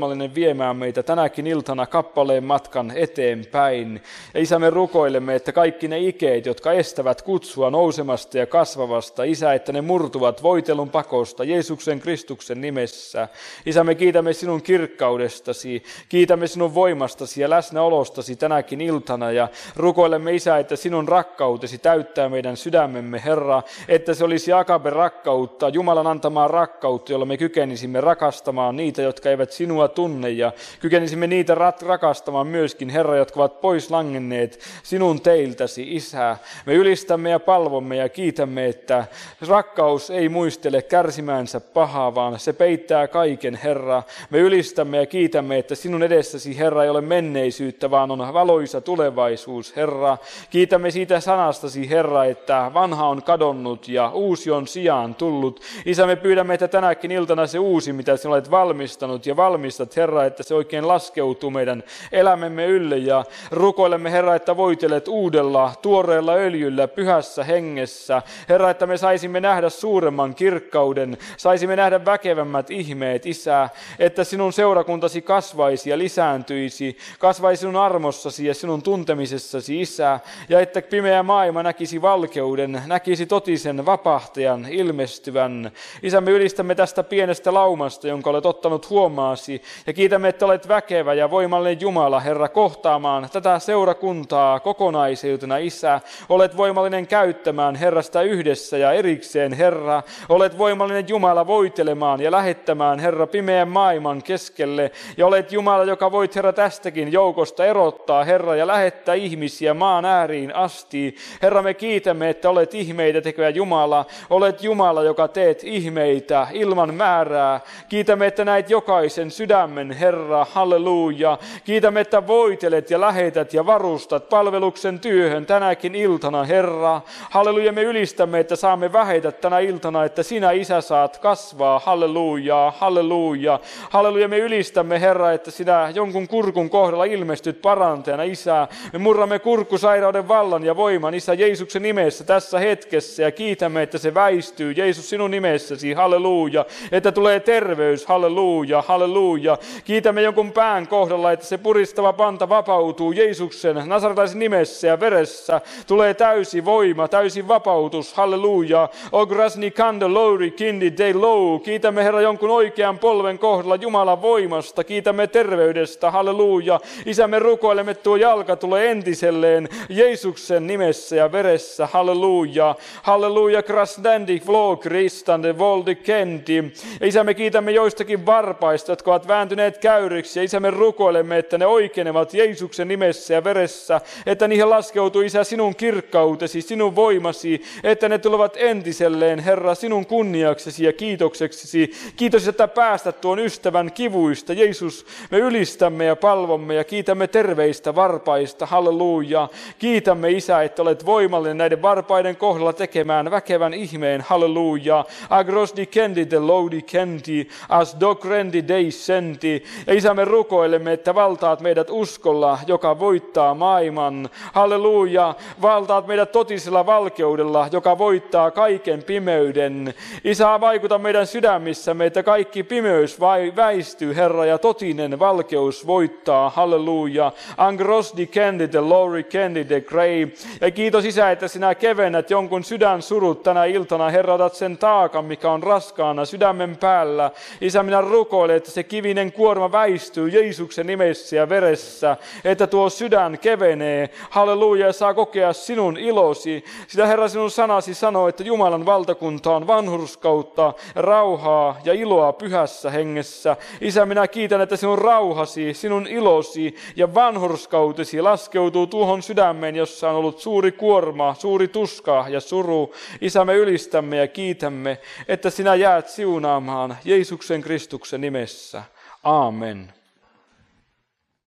viemään meitä tänäkin iltana kappaleen matkan eteenpäin. Ja Isä, me rukoilemme, että kaikki ne ikeet, jotka estävät kutsua nousemasta ja kasvavasta, Isä, että ne murtuvat voitelun pakosta Jeesuksen Kristuksen nimessä. Isä, me kiitämme sinun kirkkaudestasi, kiitämme sinun voimastasi ja läsnäolostasi tänäkin iltana ja rukoilemme, Isä, että sinun rakkautesi täyttää meidän sydämemme, Herra, että se olisi agape rakkautta, Jumalan antamaa rakkautta, jolla me kykenisimme rakastamaan niitä, jotka eivät sinua tunne ja kykenisimme niitä rakastamaan myöskin, Herra, jotka ovat pois langenneet sinun teiltäsi, Isä. Me ylistämme ja palvomme ja kiitämme, että rakkaus ei muistele kärsimäänsä pahaa, vaan se peittää kaiken, Herra. Me ylistämme ja kiitämme, että sinun edessäsi, Herra, ei ole menneisyyttä, vaan on valoisa tulevaisuus, Herra. Kiitämme siitä sanastasi, Herra, että vanha on kadonnut ja uusi on sijaan tullut. Isä, me pyydämme, että tänäkin iltana se uusi, mitä sinä olet valmistanut ja valmistat, Herra, että se oikein laskeutuu meidän elämämme ylle ja rukoilemme, Herra, että voitelet uudella, tuoreella öljyllä, pyhässä hengessä. Herra, että me saisimme nähdä suuremman kirkkauden, saisimme nähdä väkevämmät ihmeet, Isä, että sinun seurakuntasi kasvaisi ja lisääntyisi, kasvaisi sinun armossasi ja sinun tuntemisessasi, Isä, ja että pimeä maailma näkisi valkeuden, näkisi totisen vapahtajan ilmestyvän. Isä, me ylistämme tästä pienestä laumasta, jonka olet ottanut huomaasi, ja kiitämme, että olet väkevä ja voimallinen Jumala, Herra, kohtaamaan tätä seurakuntaa kokonaisuutena, Isä. Olet voimallinen käyttämään, Herra, sitä yhdessä ja erikseen, Herra. Olet voimallinen Jumala voitelemaan ja lähettämään, Herra, pimeän maailman keskelle, ja olet Jumala, joka voit, Herra, tästäkin joukosta erottaa, Herra, ja lähettää ihmisiä maan ääriin asti. Herra, me kiitämme, että olet ihmeitä tekevä Jumala. Olet Jumala, joka teet ihmeitä ilman määrää. Kiitämme, että näet jokaisen sydämen, Herra, halleluja. Kiitämme, että voitelet ja lähetät ja varustat palveluksen työhön tänäkin iltana, Herra. Halleluja, me ylistämme, että saamme vähetä tänä iltana, että sinä, Isä, saat kasvaa. Halleluja, halleluja. Halleluja, me ylistämme, Herra, että sinä jonkun kurkun kohdalla ilmestyt parantajana, Isä. Me murramme kurkkusairauden vallan ja voiman, Isä, Jeesuksen nimessä tässä hetkessä ja kiitämme, että se väistyy, Jeesus, sinun nimessäsi, halleluja, että tulee terveys, halleluja, halleluja. Kiitämme jonkun pään kohdalla, että se puristava panta vapautuu Jeesuksen nasaretaisen nimessä ja veressä. Tulee täysi voima, täysi vapautus, halleluja. Ograsni kando louri kindi de low. Kiitämme, Herra, jonkun oikean polven kohdalla Jumalan voimasta. Kiitämme terveydestä, halleluja. Isä, me rukoilemme, että tuo jalka tulee entiselleen Jeesuksen nimessä ja veressä, halleluja. Halleluja, krasnandi vlo kristande voldi kenti. Ja Isä, me kiitämme joistakin varpaista, jotka ovat vääntyneet käyriksi. Ja Isä, me rukoilemme, että ne oikenevat Jeesuksen nimessä ja veressä, että niihin laskeutuu, Isä, sinun kirkkautesi, sinun voimasi, että ne tulevat entiselleen, Herra, sinun kunniaksesi ja kiitokseksesi. Kiitos, että päästät tuon ystävän kivuista. Jeesus, me ylistämme ja palvomme ja kiitämme terveistä varpaista, halleluja. Kiitämme, Isä, että olet voimallinen näiden varpaiden kohdalla tekemään väkevän ihmeen, halleluja. Agrosdi kendi de loudi kendi, as dokrendi dei senti. Ja Isä, me rukoilemme, että valtaat meidät uskolla, joka voittaa maailman. Halleluja, valtaat meidät totisella valkeudella, joka voittaa kaiken pimeyden. Isä, vaikuta meidän sydämissämme, että kaikki pimeys vai väistyy, Herra, ja totinen valkeus voittaa. Halleluja. Angrosdi kendi de louri kendi de grey. Ja kiitos, Isä, että sinä kevennät jonkun sydän surut tänä iltana. Herra, otat sen taakan, mikä on raskaana sydämen päällä. Isä, minä rukoilen, että se kivinen kuorma väistyy Jeesuksen nimessä ja veressä, että tuo sydän kevenee. Halleluja, ja saa kokea sinun ilosi. Sitä, Herra, sinun sanasi sanoo, että Jumalan valtakunta on vanhurskautta, rauhaa ja iloa pyhässä hengessä. Isä, minä kiitän, että sinun rauhasi, sinun ilosi ja vanhurskautesi laskeutuu tuohon sydämeen, jossa on ollut suuri kuorma, suuri tuska ja suru. Isä, me ylistämme ja kiitämme, että sinä jäät siunaamaan Jeesuksen Kristuksen nimessä. Aamen.